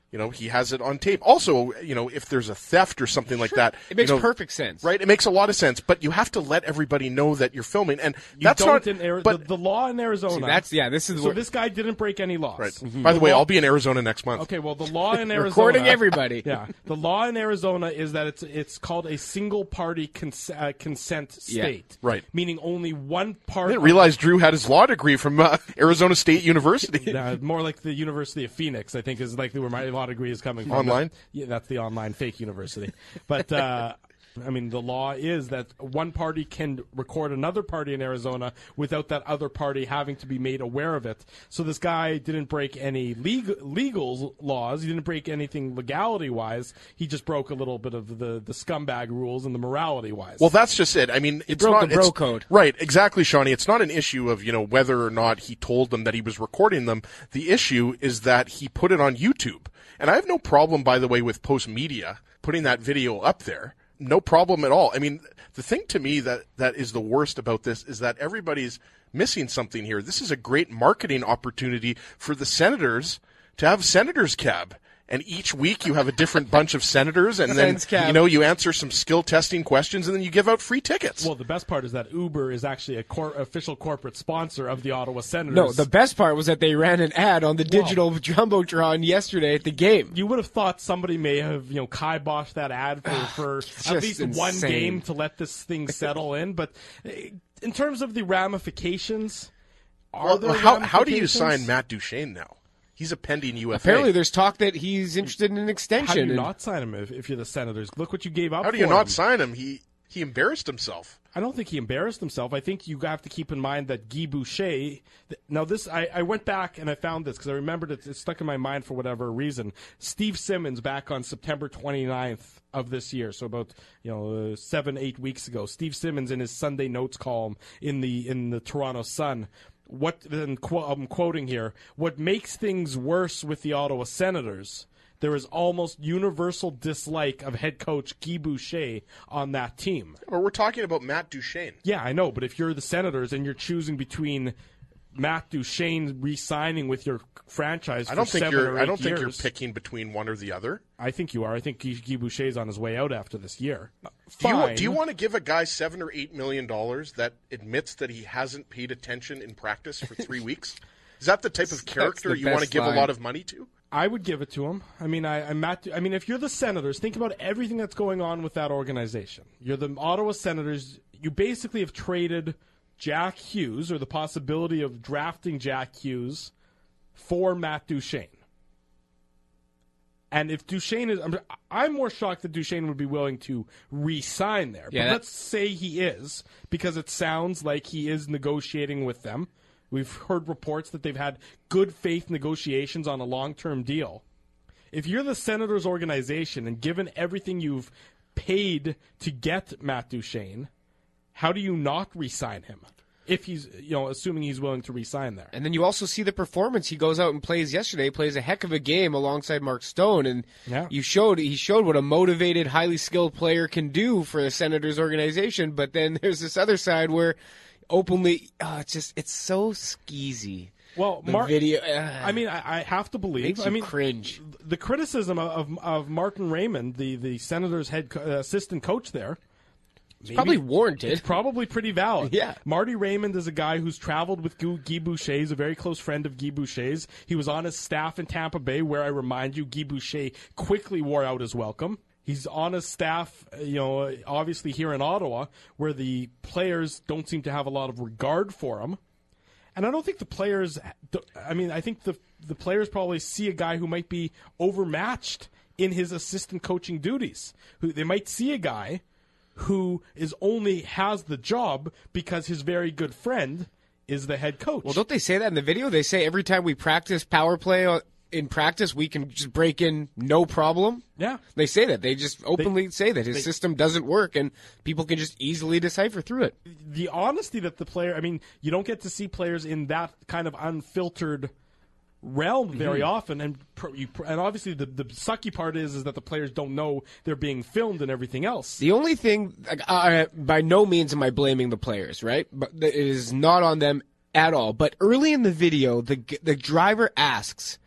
Speaker 5: You know, he has it on tape. Also, you know, if there's a theft or something like that,
Speaker 6: It makes
Speaker 5: you know,
Speaker 6: perfect sense.
Speaker 5: right? It makes a lot of sense, but you have to let everybody know that you're filming, and
Speaker 4: You
Speaker 5: that's
Speaker 4: don't
Speaker 5: not.
Speaker 4: in Ari-
Speaker 5: but
Speaker 4: the, the law in Arizona.
Speaker 6: See, that's yeah. This is
Speaker 4: so
Speaker 6: where,
Speaker 4: this guy didn't break any laws.
Speaker 5: right.
Speaker 6: Mm-hmm.
Speaker 5: By the way, I'll be in Arizona next month.
Speaker 4: Okay, well, the law in Arizona.
Speaker 6: recording everybody.
Speaker 4: Yeah, the law in Arizona is that it's it's called a single party cons- uh, consent
Speaker 6: Yeah.
Speaker 4: state.
Speaker 5: Right.
Speaker 4: Meaning only one
Speaker 5: I
Speaker 4: part.
Speaker 5: didn't realize Drew had his law degree from uh, Arizona State University.
Speaker 4: Uh, more like the University of Phoenix, I think, is likely where my law degree is coming from.
Speaker 5: Online?
Speaker 4: But, yeah, that's the online fake university. But, uh, I mean, the law is that one party can record another party in Arizona without that other party having to be made aware of it. So this guy didn't break any legal, legal laws. He didn't break anything legality-wise. He just broke a little bit of the, the scumbag rules and the morality-wise.
Speaker 5: Well, that's just it. I mean, it's
Speaker 6: broke
Speaker 5: not
Speaker 6: the bro
Speaker 5: it's-
Speaker 6: code.
Speaker 5: Right, exactly, Shawnee. It's not an issue of, you know, whether or not he told them that he was recording them. The issue is that he put it on YouTube. And I have no problem, by the way, with Post Media putting that video up there. No problem at all. I mean, the thing to me that, that is the worst about this is that everybody's missing something here. This is a great marketing opportunity for the Senators to have Senators Cab. And each week you have a different bunch of senators, and then,
Speaker 6: Sens Cab.
Speaker 5: you know, you answer some skill testing questions, and then you give out free tickets.
Speaker 4: Well, the best part is that Uber is actually a cor- official corporate sponsor of the Ottawa Senators.
Speaker 6: No, the best part was that they ran an ad on the digital jumbotron yesterday at the game.
Speaker 4: You would have thought somebody may have, you know, kiboshed that ad for, for at
Speaker 6: just
Speaker 4: least one
Speaker 6: insane.
Speaker 4: game to let this thing settle in. But uh, in terms of the ramifications, are
Speaker 5: Well,
Speaker 4: there
Speaker 5: how, how do you
Speaker 4: ramifications?
Speaker 5: sign Matt Duchene now? He's a pending U F A.
Speaker 6: Apparently, there's talk that he's interested in an extension.
Speaker 4: How do you
Speaker 6: and-
Speaker 4: not sign him if, if you're the Senators? Look what you gave up
Speaker 5: How do you
Speaker 4: for
Speaker 5: not
Speaker 4: him.
Speaker 5: sign him? He he embarrassed himself.
Speaker 4: I don't think he embarrassed himself. I think you have to keep in mind that Guy Boucher. Now, this I, I went back and I found this because I remembered it. It stuck in my mind for whatever reason. Steve Simmons back on September twenty-ninth of this year, so about you know uh, seven eight weeks ago. Steve Simmons in his Sunday Notes column in the in the Toronto Sun. What then? Qu- I'm quoting here. What makes things worse with the Ottawa Senators? There is almost universal dislike of head coach Guy Boucher on that team.
Speaker 5: But we're talking about Matt Duchene.
Speaker 4: Yeah, I know, but if you're the Senators and you're choosing between Matt Duchene re-signing with your franchise for
Speaker 5: I don't think
Speaker 4: seven
Speaker 5: you're.
Speaker 4: or
Speaker 5: I
Speaker 4: eight
Speaker 5: don't think you're
Speaker 4: years-
Speaker 5: picking between one or the other.
Speaker 4: I think you are. I think Guy, Guy Boucher's on his way out after this year.
Speaker 5: Do you,
Speaker 4: Fine.
Speaker 5: do you want to give a guy seven or eight million dollars that admits that he hasn't paid attention in practice for three weeks? Is that the type of character
Speaker 6: the
Speaker 5: you want to
Speaker 6: best
Speaker 5: give
Speaker 6: line.
Speaker 5: a lot of money to?
Speaker 4: I would give it to him. I mean, I, I'm Matt. I mean, if you're the Senators, think about everything that's going on with that organization. You're the Ottawa Senators. You basically have traded Jack Hughes, or the possibility of drafting Jack Hughes, for Matt Duchene. And if Duchene is, I'm, I'm more shocked that Duchene would be willing to re-sign there.
Speaker 6: Yeah,
Speaker 4: but
Speaker 6: that-
Speaker 4: let's say he is, because it sounds like he is negotiating with them. We've heard reports that they've had good faith negotiations on a long-term deal. If you're the Senators organization and given everything you've paid to get Matt Duchene, how do you not re-sign him? If he's, you know, assuming he's willing to re-sign there.
Speaker 6: And then you also see the performance. He goes out and plays yesterday, plays a heck of a game alongside Mark Stone, and
Speaker 4: Yeah.
Speaker 6: you showed he showed what a motivated, highly skilled player can do for the Senators organization. But then there's this other side where openly, oh, it's just it's so skeezy.
Speaker 4: Well,
Speaker 6: The
Speaker 4: Mar-
Speaker 6: video, uh,
Speaker 4: I mean, I, I have to believe.
Speaker 6: makes
Speaker 4: I
Speaker 6: you
Speaker 4: mean,
Speaker 6: cringe.
Speaker 4: The criticism of of, of Martin Raymond, the the Senators' head co- uh, assistant coach there,
Speaker 6: It's probably warranted.
Speaker 4: It's probably pretty valid.
Speaker 6: Yeah.
Speaker 4: Marty Raymond is a guy who's traveled with Gu- Guy Boucher. He's a very close friend of Guy Boucher's. He was on his staff in Tampa Bay, where I remind you, Guy Boucher quickly wore out his welcome. He's on his staff, uh, you know, obviously here in Ottawa, where the players don't seem to have a lot of regard for him. And I don't think the players, I mean, I think the the players probably see a guy who might be overmatched in his assistant coaching duties. Who they might see a guy who is only has the job because his very good friend is the head coach.
Speaker 6: Well, don't they say that in the video? They say every time we practice power play on- in practice, we can just break in no problem.
Speaker 4: Yeah.
Speaker 6: They say that. They just openly say that his
Speaker 4: they-
Speaker 6: system doesn't work and people can just easily decipher through it.
Speaker 4: The honesty that the player, I mean, you don't get to see players in that kind of unfiltered realm very
Speaker 6: Mhm.
Speaker 4: often, and pr- you, pr- and obviously the the sucky part is is that the players don't know they're being filmed and everything else.
Speaker 6: The only thing, like, uh, by no means am I blaming the players, right? But it is not on them at all. But early in the video, the the driver asks,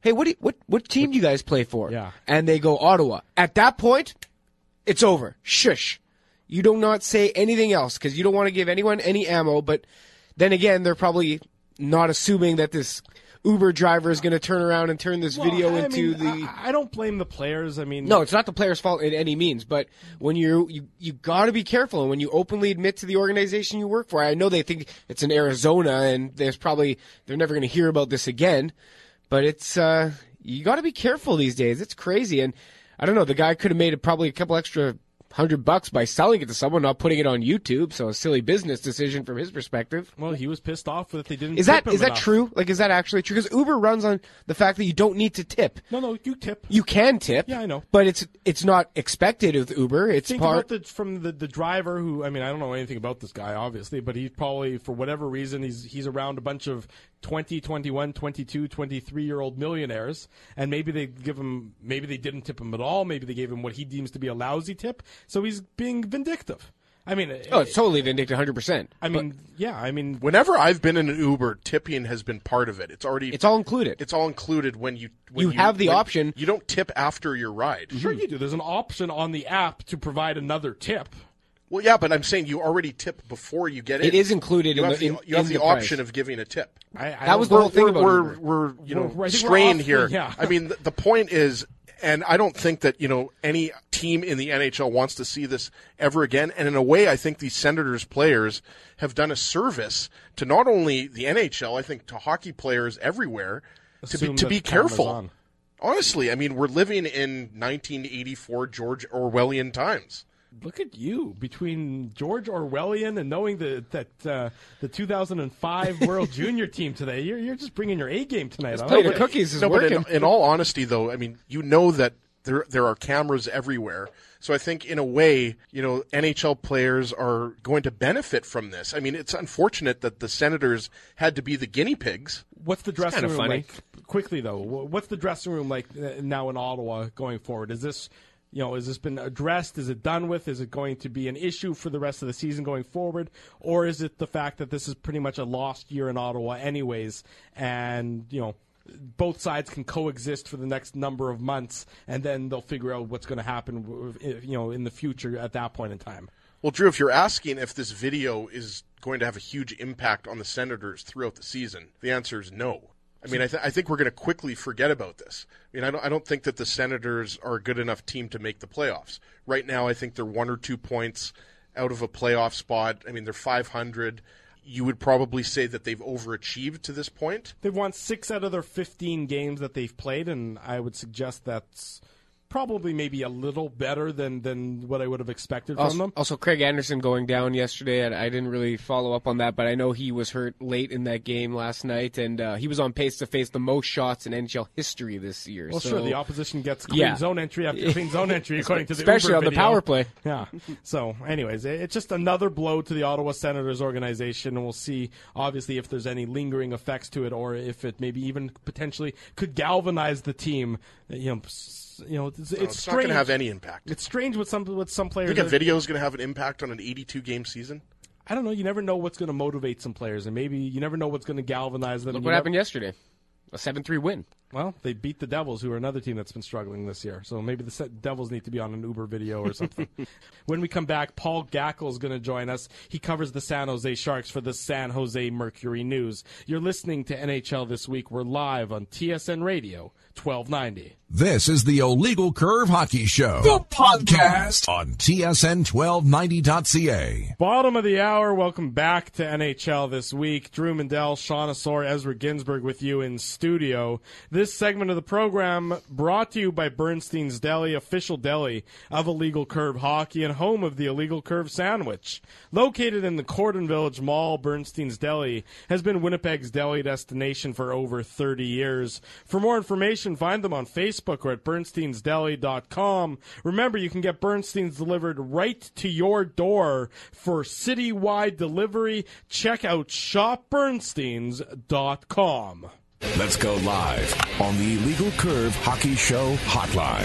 Speaker 6: hey, what do you, what what team do you guys play for?
Speaker 4: Yeah.
Speaker 6: And they go Ottawa. At that point, it's over. Shush. You do not say anything else because you don't want to give anyone any ammo. But then again, they're probably not assuming that this Uber driver is going to turn around and turn this
Speaker 4: Well,
Speaker 6: video
Speaker 4: I
Speaker 6: into
Speaker 4: mean,
Speaker 6: the.
Speaker 4: I, I don't blame the players. I mean,
Speaker 6: No, it's not the player's fault in any means. But when you you you got to be careful, and when you openly admit to the organization you work for, I know they think it's in Arizona, and there's probably they're never going to hear about this again. But it's uh, you got to be careful these days. It's crazy, and I don't know. The guy could have made a, probably a couple extra hundred bucks by selling it to someone, not putting it on YouTube. So a silly business decision from his perspective.
Speaker 4: Well, he was pissed off that they didn't.
Speaker 6: Is that
Speaker 4: tip him
Speaker 6: is that
Speaker 4: enough.
Speaker 6: true? Like, is that actually true? Because Uber runs on the fact that you don't need to tip.
Speaker 4: No, no, you tip.
Speaker 6: You can tip.
Speaker 4: Yeah, I know.
Speaker 6: But it's it's not expected with Uber. It's
Speaker 4: Think
Speaker 6: part.
Speaker 4: about the, from the, the driver who, I mean, I don't know anything about this guy, obviously, but he's probably, for whatever reason, he's he's around a bunch of twenty, twenty-one, twenty-two, twenty-three-year-old millionaires, and maybe they give him, maybe they didn't tip him at all, maybe they gave him what he deems to be a lousy tip, so he's being vindictive. I mean,
Speaker 6: oh, it's totally vindictive, one hundred percent.
Speaker 4: I mean, yeah, I mean,
Speaker 5: whenever I've been in an Uber, tipping has been part of it. It's already
Speaker 6: it's all included.
Speaker 5: It's all included when you when
Speaker 6: You have the
Speaker 5: when-
Speaker 6: option.
Speaker 5: You don't tip after your ride.
Speaker 4: Sure you do. There's an option on the app to provide another tip.
Speaker 5: Well, yeah, but I'm saying you already tip before you get in.
Speaker 6: It is included
Speaker 5: You
Speaker 6: in
Speaker 5: have
Speaker 6: the-
Speaker 5: the,
Speaker 6: in-
Speaker 5: you have
Speaker 6: in
Speaker 5: the,
Speaker 6: the
Speaker 5: option
Speaker 6: price.
Speaker 5: of giving a tip.
Speaker 4: I, I
Speaker 6: That was the
Speaker 4: don't-
Speaker 6: whole thing
Speaker 5: we're,
Speaker 6: about
Speaker 5: we're,
Speaker 6: Uber.
Speaker 5: we're you know
Speaker 4: We're- I think we're
Speaker 5: strained
Speaker 4: off-
Speaker 5: here.
Speaker 4: yeah.
Speaker 5: I mean, the, the point is, and I don't think that you know any team in the N H L wants to see this ever again. And in a way, I think these Senators players have done a service to not only the N H L, I think to hockey players everywhere to be
Speaker 4: Assume
Speaker 5: to
Speaker 4: that
Speaker 5: be
Speaker 4: the camera's
Speaker 5: careful.
Speaker 4: on.
Speaker 5: Honestly, I mean, we're living in nineteen eighty-four George Orwellian times.
Speaker 4: Look at you, between George Orwellian and knowing the, that uh, the two thousand five World Junior team today. You're, you're just bringing your A game tonight.
Speaker 6: This
Speaker 4: huh?
Speaker 6: plate of cookies is
Speaker 5: no, but
Speaker 6: working.
Speaker 5: in, in all honesty, though, I mean, you know that there there are cameras everywhere. So I think, in a way, you know, N H L players are going to benefit from this. I mean, it's unfortunate that the Senators had to be the guinea pigs.
Speaker 4: What's the dressing
Speaker 6: kinda
Speaker 4: room
Speaker 6: funny.
Speaker 4: like? Quickly though, wh- what's the dressing room like uh, now in Ottawa going forward? Is this, you know, has this been addressed? Is it done with? Is it going to be an issue for the rest of the season going forward, or is it the fact that this is pretty much a lost year in Ottawa, anyways, and you know, both sides can coexist for the next number of months, and then they'll figure out what's going to happen, w- if, you know, in the future at that point in time.
Speaker 5: Well, Drew, if you're asking if this video is going to have a huge impact on the Senators throughout the season, the answer is no. I mean, I, th- I think we're going to quickly forget about this. I mean, I don't, I don't think that the Senators are a good enough team to make the playoffs. Right now, I think they're one or two points out of a playoff spot. I mean, they're five hundred. You would probably say that they've overachieved to this point.
Speaker 4: They've won six out of their fifteen games that they've played, and I would suggest that's probably maybe a little better than, than what I would have expected from
Speaker 6: Also,
Speaker 4: them.
Speaker 6: also, Craig Anderson going down yesterday, and I didn't really follow up on that, but I know he was hurt late in that game last night, and uh, he was on pace to face the most shots in N H L history this year.
Speaker 4: Well,
Speaker 6: so,
Speaker 4: sure, the opposition gets clean
Speaker 6: Yeah.
Speaker 4: zone entry after clean zone entry, according to the
Speaker 6: especially
Speaker 4: Uber
Speaker 6: on the
Speaker 4: video.
Speaker 6: power play.
Speaker 4: Yeah. So, anyways, it- it's just another blow to the Ottawa Senators organization, and we'll see, obviously, if there's any lingering effects to it, or if it maybe even potentially could galvanize the team. You know, s- you know, it's, it's,
Speaker 5: No, it's not
Speaker 4: strange.
Speaker 5: going to have any impact.
Speaker 4: It's strange with some with some
Speaker 5: You
Speaker 4: players.
Speaker 5: think a
Speaker 4: that-
Speaker 5: video is going to have an impact on an eighty-two game season?
Speaker 4: I don't know. You never know what's going to motivate some players, and maybe you never know what's going to galvanize them.
Speaker 6: Look
Speaker 4: You
Speaker 6: what
Speaker 4: never-
Speaker 6: happened yesterday. A seven three win.
Speaker 4: Well, they beat the Devils, who are another team that's been struggling this year. So maybe the Se- Devils need to be on an Uber video or something. When we come back, Paul Gackle is going to join us. He covers the San Jose Sharks for the San Jose Mercury News. You're listening to N H L This Week. We're live on T S N Radio, twelve ninety.
Speaker 1: This is the Illegal Curve Hockey Show, the podcast on T S N twelve ninety dot C A.
Speaker 4: Bottom of the hour. Welcome back to N H L This Week. Drew Mandel, Sean Asor, Ezra Ginsburg with you in studio. This segment of the program brought to you by Bernstein's Deli, official deli of Illegal Curve Hockey and home of the Illegal Curve Sandwich. Located in the Cordon Village Mall, Bernstein's Deli has been Winnipeg's deli destination for over thirty years. For more information, find them on Facebook or at bernsteins deli dot com. Remember, you can get Bernstein's delivered right to your door for citywide delivery. Check out shop bernsteins dot com.
Speaker 1: Let's go live on the Illegal Curve Hockey Show hotline.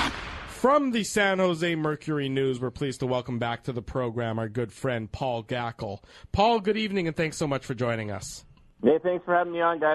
Speaker 4: From the San Jose Mercury News, we're pleased to welcome back to the program our good friend Paul Gackle. Paul, good evening, and thanks so much for joining us.
Speaker 13: Hey, thanks for having me on, guys.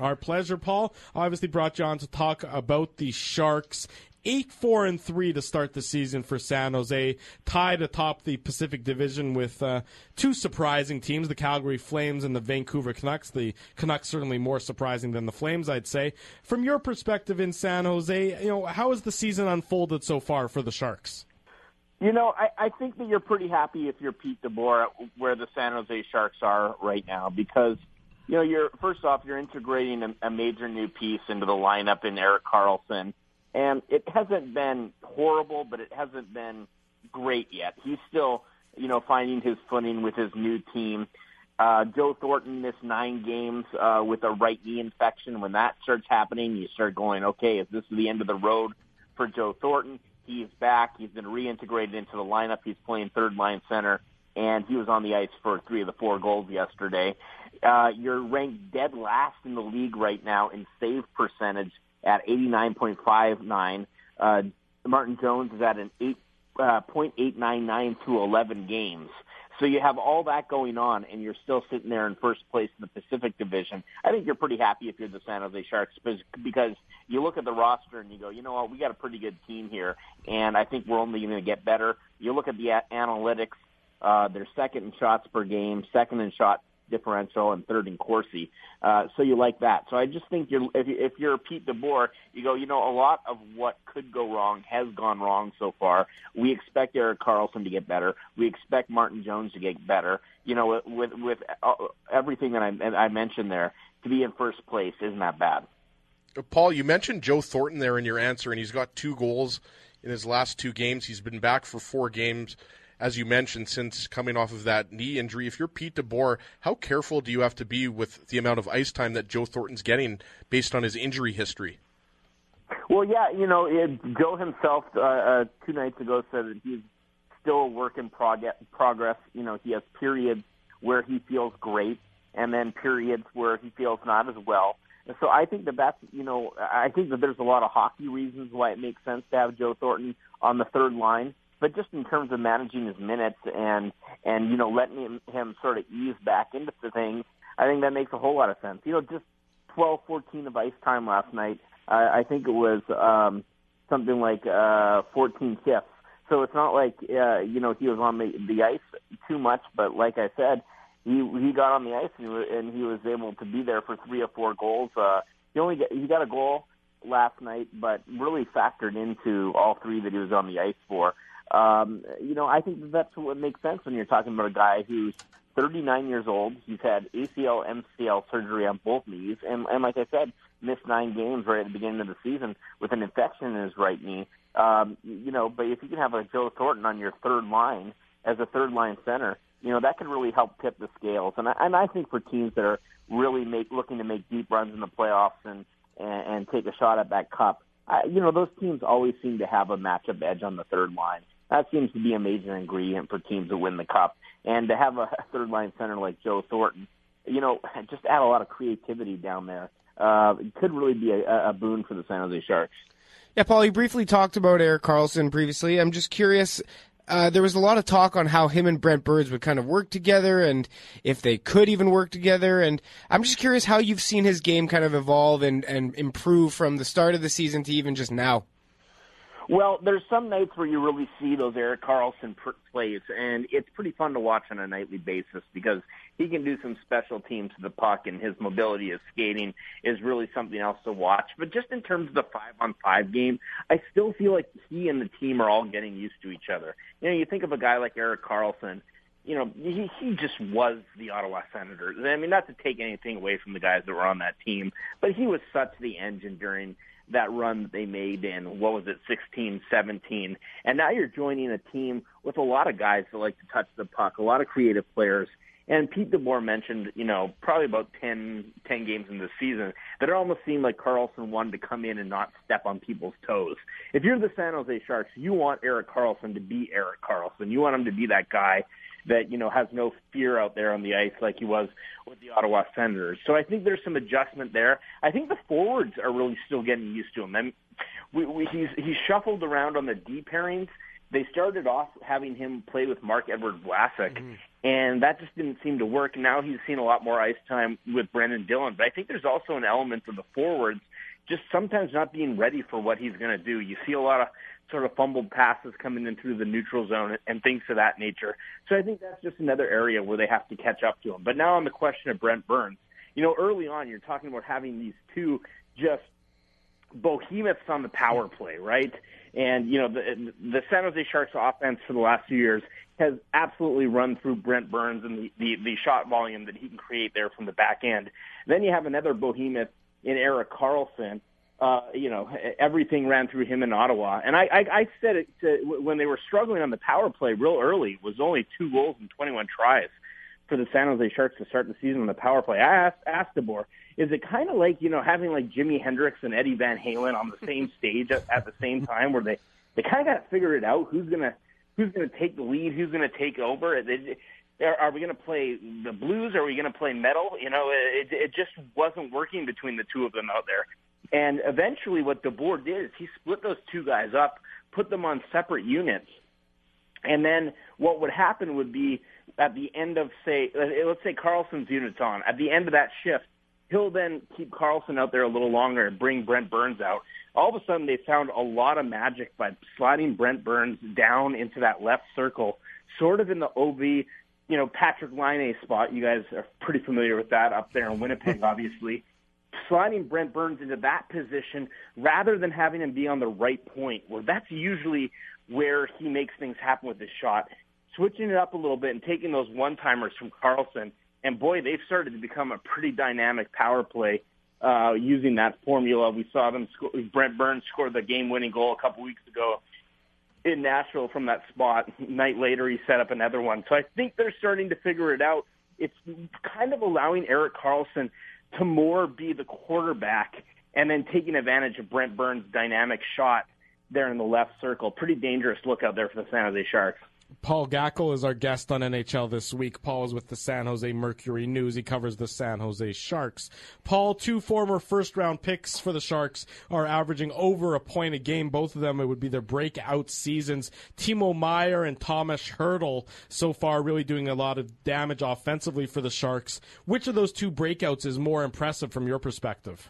Speaker 4: Our pleasure, Paul. Obviously brought you on to talk about the Sharks. eight four and three to start the season for San Jose, tied atop the Pacific Division with uh, two surprising teams, the Calgary Flames and the Vancouver Canucks. The Canucks certainly more surprising than the Flames, I'd say. From your perspective in San Jose, you know, how has the season unfolded so far for the Sharks?
Speaker 13: You know, I, I think that you're pretty happy if you're Pete DeBoer where the San Jose Sharks are right now because, you know, you're first off, you're integrating a, a major new piece into the lineup in Erik Karlsson. And it hasn't been horrible, but it hasn't been great yet. He's still, you know, finding his footing with his new team. Uh, Joe Thornton missed nine games uh, with a right knee infection. When that starts happening, you start going, okay, is this the end of the road for Joe Thornton? He's back. He's been reintegrated into the lineup. He's playing third-line center, and he was on the ice for three of the four goals yesterday. Uh, you're ranked dead last in the league right now in save percentage at eighty-nine point five nine. Uh, Martin Jones is at an eight point eight nine nine through eleven games. So you have all that going on, and you're still sitting there in first place in the Pacific Division. I think you're pretty happy if you're the San Jose Sharks because you look at the roster and you go, you know what, we got a pretty good team here, and I think we're only going to get better. You look at the a- analytics, uh, they're second in shots per game, second in shot differential, and third in Corsi. Uh, so you like that. So I just think you're, if, you, if you're Pete DeBoer, you go, you know, a lot of what could go wrong has gone wrong so far. We expect Erik Karlsson to get better. We expect Martin Jones to get better. You know, with with uh, everything that I, I mentioned there, to be in first place isn't that bad.
Speaker 5: Paul, you mentioned Joe Thornton there in your answer, and he's got two goals in his last two games. He's been back for four games, as you mentioned, since coming off of that knee injury. If you're Pete DeBoer, how careful do you have to be with the amount of ice time that Joe Thornton's getting based on his injury history?
Speaker 13: Well, yeah, you know, it, Joe himself uh, uh, two nights ago said that he's still a work in prog- progress. You know, he has periods where he feels great and then periods where he feels not as well. And so I think that that's, you know, I think that there's a lot of hockey reasons why it makes sense to have Joe Thornton on the third line. But just in terms of managing his minutes and, and you know, letting him, him sort of ease back into the things, I think that makes a whole lot of sense. You know, just twelve, fourteen of ice time last night. Uh, I think it was um, something like uh, fourteen fifths. So it's not like, uh, you know, he was on the, the ice too much. But like I said, he he got on the ice and he, was, and he was able to be there for three or four goals. Uh, he only got, he got a goal last night, but really factored into all three that he was on the ice for. Um, you know, I think that that's what makes sense when you're talking about a guy who's thirty-nine years old. He's had A C L, M C L surgery on both knees, and, and like I said, missed nine games right at the beginning of the season with an infection in his right knee. Um, you know, but if you can have a Joe Thornton on your third line as a third line center, you know, that could really help tip the scales. And I, and I think for teams that are really make, looking to make deep runs in the playoffs and, and, and take a shot at that cup, I, you know, those teams always seem to have a matchup edge on the third line. That seems to be a major ingredient for teams that win the cup. And to have a third-line center like Joe Thornton, you know, just add a lot of creativity down there. Uh, it could really be a, a boon for the San Jose Sharks.
Speaker 6: Yeah, Paul, you briefly talked about Erik Karlsson previously. I'm just curious, uh, there was a lot of talk on how him and Brent Burns would kind of work together and if they could even work together. And I'm just curious how you've seen his game kind of evolve and, and improve from the start of the season to even just now.
Speaker 13: Well, there's some nights where you really see those Erik Karlsson plays, and it's pretty fun to watch on a nightly basis because he can do some special teams to the puck, and his mobility, his skating is really something else to watch. But just in terms of the five-on-five game, I still feel like he and the team are all getting used to each other. You know, you think of a guy like Erik Karlsson, you know, he, he just was the Ottawa Senators. I mean, not to take anything away from the guys that were on that team, but he was such the engine during that run that they made in, what was it, sixteen, seventeen. And now you're joining a team with a lot of guys that like to touch the puck, a lot of creative players. And Pete DeBoer mentioned, you know, probably about ten, ten games in the season, that it almost seemed like Karlsson wanted to come in and not step on people's toes. If you're the San Jose Sharks, you want Erik Karlsson to be Erik Karlsson. You want him to be that guy that, you know, has no fear out there on the ice like he was with the Ottawa Senators. So I think there's some adjustment there. I think the forwards are really still getting used to him. I mean, we, we, he's, he's shuffled around on the D pairings. They started off having him play with Mark-Edward Vlasic, mm-hmm. And that just didn't seem to work. Now he's seen a lot more ice time with Brendan Dillon. But I think there's also an element of the forwards just sometimes not being ready for what he's going to do. You see a lot of sort of fumbled passes coming in through the neutral zone and things of that nature. So I think that's just another area where they have to catch up to him. But now on the question of Brent Burns, you know, early on you're talking about having these two just behemoths on the power play, right? And, you know, the, the San Jose Sharks offense for the last few years has absolutely run through Brent Burns and the, the, the shot volume that he can create there from the back end. Then you have another behemoth in Erik Karlsson. Uh, you know, everything ran through him in Ottawa. And I, I, I said it to, when they were struggling on the power play real early, it was only two goals and twenty-one tries for the San Jose Sharks to start the season on the power play. I asked, asked DeBoer, is it kind of like, you know, having like Jimi Hendrix and Eddie Van Halen on the same stage at, at the same time, where they, they kind of got to figure it out, who's going to who's going to take the lead, who's going to take over? It, it, Are we going to play the blues? Are we going to play metal? You know, it, it just wasn't working between the two of them out there. And eventually what DeBoer did is he split those two guys up, put them on separate units. And then what would happen would be at the end of, say, let's say Karlsson's unit's on. At the end of that shift, he'll then keep Karlsson out there a little longer and bring Brent Burns out. All of a sudden they found a lot of magic by sliding Brent Burns down into that left circle, sort of in the O V, you know, Patrick Laine spot. You guys are pretty familiar with that up there in Winnipeg, obviously. Sliding Brent Burns into that position rather than having him be on the right point, where that's usually where he makes things happen with his shot. Switching it up a little bit and taking those one-timers from Karlsson, and boy, they've started to become a pretty dynamic power play uh, using that formula. We saw them score, Brent Burns scored the game-winning goal a couple weeks ago in Nashville from that spot. A night later, he set up another one. So I think they're starting to figure it out. It's kind of allowing Erik Karlsson to more be the quarterback and then taking advantage of Brent Burns' dynamic shot there in the left circle. Pretty dangerous look out there for the San Jose Sharks.
Speaker 4: Paul Gackle is our guest on N H L This Week. Paul is with the San Jose Mercury News. He covers the San Jose Sharks. Paul, two former first-round picks for the Sharks are averaging over a point a game. Both of them, it would be their breakout seasons. Timo Meier and Thomas Hertl so far really doing a lot of damage offensively for the Sharks. Which of those two breakouts is more impressive from your perspective?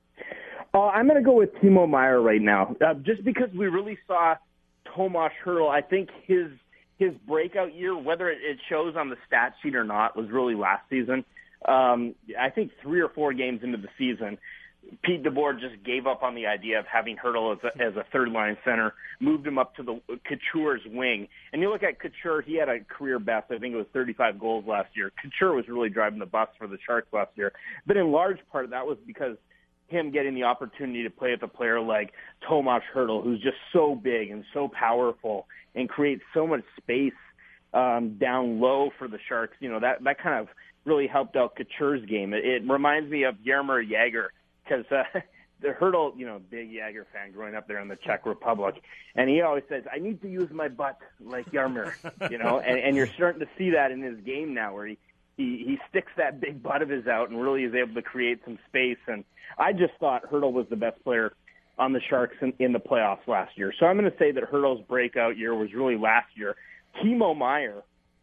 Speaker 13: Uh, I'm going to go with Timo Meier right now. Uh, just because we really saw Thomas Hertl, I think his His breakout year, whether it shows on the stat sheet or not, was really last season. Um, I think three or four games into the season, Pete DeBoer just gave up on the idea of having Hertl as a, as a third-line center, moved him up to the Couture's wing. And you look at Couture, he had a career best. I think it was thirty-five goals last year. Couture was really driving the bus for the Sharks last year. But in large part, that was because him getting the opportunity to play with a player like Thomas Hertl, who's just so big and so powerful and creates so much space um, down low for the Sharks. You know, that, that kind of really helped out Couture's game. It, it reminds me of Jaromir Jagr because uh, the Hertl, you know, big Jagr fan growing up there in the Czech Republic. And he always says, I need to use my butt like Jaromir, you know, and, and you're starting to see that in his game now where he, he, he sticks that big butt of his out and really is able to create some space. And I just thought Hertl was the best player on the Sharks in, in the playoffs last year. So I'm going to say that Hertl's breakout year was really last year. Timo Meier,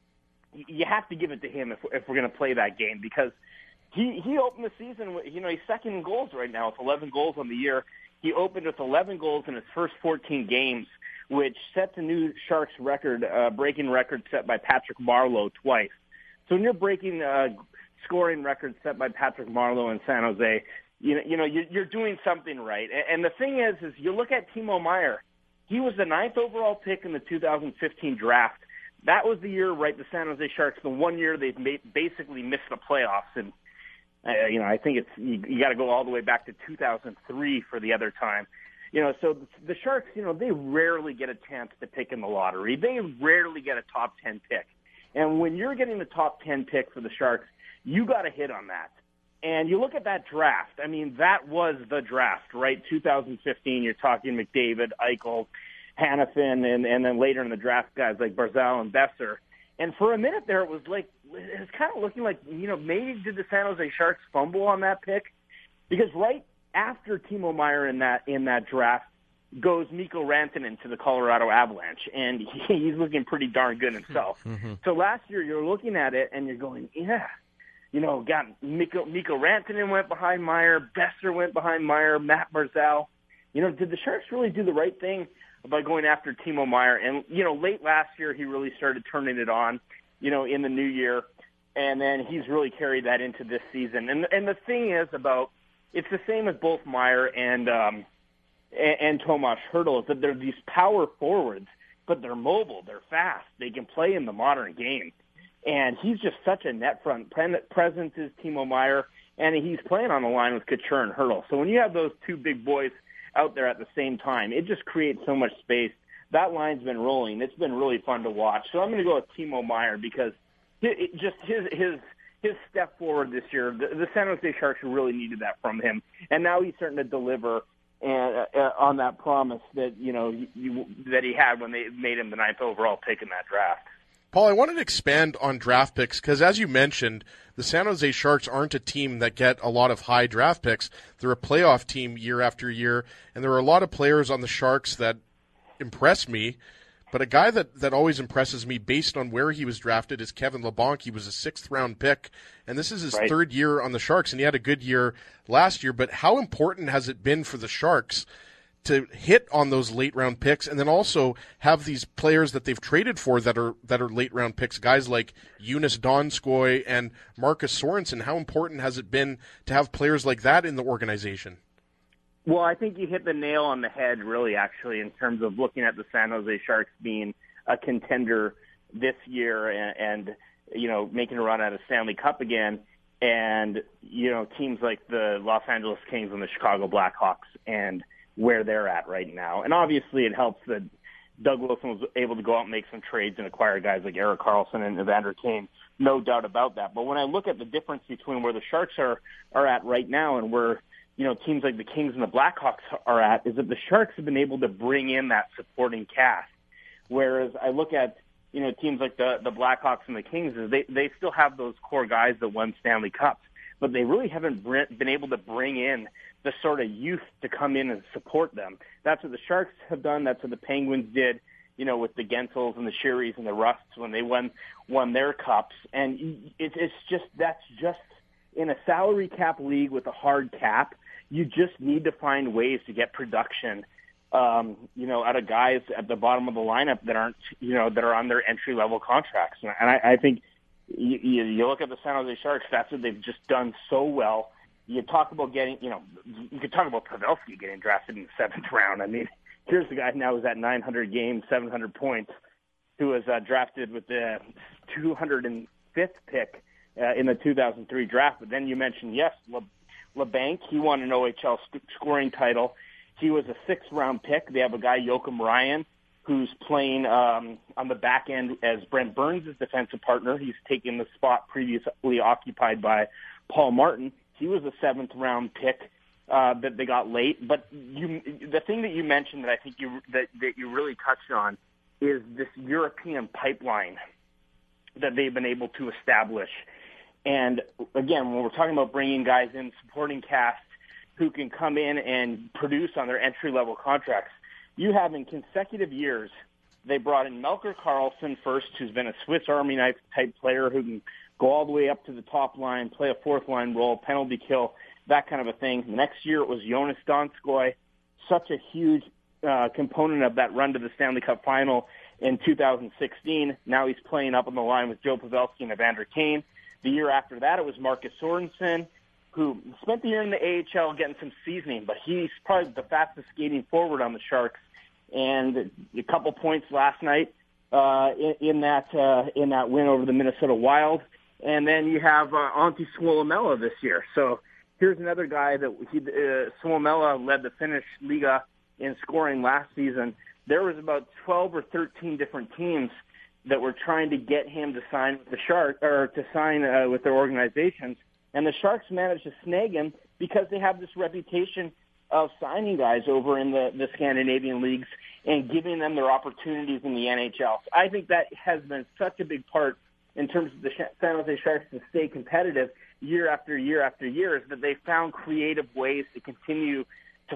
Speaker 13: you have to give it to him if, if we're going to play that game because he, he opened the season, with, you know, he's second in goals right now with eleven goals on the year. He opened with eleven goals in his first fourteen games, which sets a new Sharks record, uh, breaking record set by Patrick Marleau twice. So when you're breaking uh, scoring records set by Patrick Marleau in San Jose, you know, you know, you're doing something right. And the thing is, is you look at Timo Meier, he was the ninth overall pick in the two thousand fifteen draft. That was the year, right, the San Jose Sharks, the one year they've made, basically missed the playoffs. And, uh, you know, I think it's, you, you got to go all the way back to two thousand three for the other time. You know, so the Sharks, you know, they rarely get a chance to pick in the lottery. They rarely get a top ten pick. And when you're getting the top ten pick for the Sharks, you got to hit on that. And you look at that draft. I mean, that was the draft, right? two thousand fifteen, you're talking McDavid, Eichel, Hanifin, and, and then later in the draft, guys like Barzal and Besser. And for a minute there, it was like, it was kind of looking like, you know, maybe did the San Jose Sharks fumble on that pick? Because right after Timo Meier in that in that draft, goes Mikko Rantanen to the Colorado Avalanche, and he, he's looking pretty darn good himself.
Speaker 4: Mm-hmm.
Speaker 13: So last year you're looking at it and you're going, yeah, you know, got Mikko, Mikko Rantanen went behind Meyer, Besser went behind Meyer, Matt Barzal. You know, did the Sharks really do the right thing by going after Timo Meier? And, you know, late last year he really started turning it on, you know, in the new year, and then he's really carried that into this season. And and the thing is about, it's the same as both Meier and um, and, and Tomas Hertl, is that they're these power forwards, but they're mobile, they're fast, they can play in the modern game. And he's just such a net front presence is Timo Meier, and he's playing on the line with Couture and Hertl. So when you have those two big boys out there at the same time, it just creates so much space. That line's been rolling. It's been really fun to watch. So I'm going to go with Timo Meier because it, it just his his his step forward this year, the, the San Jose Sharks really needed that from him, and now he's starting to deliver and, uh, on that promise that you know you, that he had when they made him the ninth overall pick in that draft.
Speaker 5: Paul, I wanted to expand on draft picks because, as you mentioned, the San Jose Sharks aren't a team that get a lot of high draft picks. They're a playoff team year after year, and there are a lot of players on the Sharks that impress me. But a guy that, that always impresses me based on where he was drafted is Kevin Labanc. He was a sixth-round pick, and this is his
Speaker 13: right.
Speaker 5: third year on the Sharks, and he had a good year last year. But how important has it been for the Sharks to hit on those late round picks and then also have these players that they've traded for that are that are late round picks, guys like Jonas Donskoy and Marcus Sorensen? How important has it been to have players like that in the organization?
Speaker 13: Well, I think you hit the nail on the head, really, actually, in terms of looking at the San Jose Sharks being a contender this year and, and you know, making a run at a Stanley Cup again. And, you know, teams like the Los Angeles Kings and the Chicago Blackhawks and where they're at right now. And obviously it helps that Doug Wilson was able to go out and make some trades and acquire guys like Erik Karlsson and Evander Kane. No doubt about that. But when I look at the difference between where the Sharks are, are at right now and where, you know, teams like the Kings and the Blackhawks are at, is that the Sharks have been able to bring in that supporting cast. Whereas I look at, you know, teams like the, the Blackhawks and the Kings, is they, they still have those core guys that won Stanley Cups, but they really haven't been able to bring in the sort of youth to come in and support them. That's what the Sharks have done. That's what the Penguins did, you know, with the Gensels and the Shearys and the Rusts when they won won their cups. And it, it's just, that's just in a salary cap league with a hard cap, you just need to find ways to get production, um, you know, out of guys at the bottom of the lineup that aren't, you know, that are on their entry level contracts. And I, I think you, you look at the San Jose Sharks, that's what they've just done so well. You talk about getting, you know, you could talk about Pavelski getting drafted in the seventh round. I mean, here's the guy now who's at nine hundred games, seven hundred points, who was uh, drafted with the two hundred fifth pick uh, in the two thousand three draft. But then you mentioned, yes, Le- Labanc, he won an O H L sc- scoring title. He was a sixth round pick. They have a guy, Joakim Ryan, who's playing um, on the back end as Brent Burns' defensive partner. He's taken the spot previously occupied by Paul Martin. He was a seventh round pick uh, that they got late. But you, the thing that you mentioned that I think you that, that you really touched on is this European pipeline that they've been able to establish. And again, when we're talking about bringing guys in, supporting cast who can come in and produce on their entry level contracts, you have in consecutive years they brought in Melker Karlsson first, who's been a Swiss Army knife type player who can go all the way up to the top line, play a fourth line role, penalty kill, that kind of a thing. The next year it was Jonas Donskoy, such a huge uh, component of that run to the Stanley Cup final in two thousand sixteen. Now he's playing up on the line with Joe Pavelski and Evander Kane. The year after that it was Marcus Sorensen, who spent the year in the A H L getting some seasoning, but he's probably the fastest skating forward on the Sharks. And a couple points last night uh, in, in that uh, in that win over the Minnesota Wild. And then you have uh, Antti Suomela this year. So here's another guy that he, uh, Suomela led the Finnish Liga in scoring last season. There was about twelve or thirteen different teams that were trying to get him to sign with the Sharks or to sign uh, with their organizations, and the Sharks managed to snag him because they have this reputation of signing guys over in the, the Scandinavian leagues and giving them their opportunities in the N H L. So I think that has been such a big part in terms of the San Jose Sharks to stay competitive year after year after year, is that they found creative ways to continue to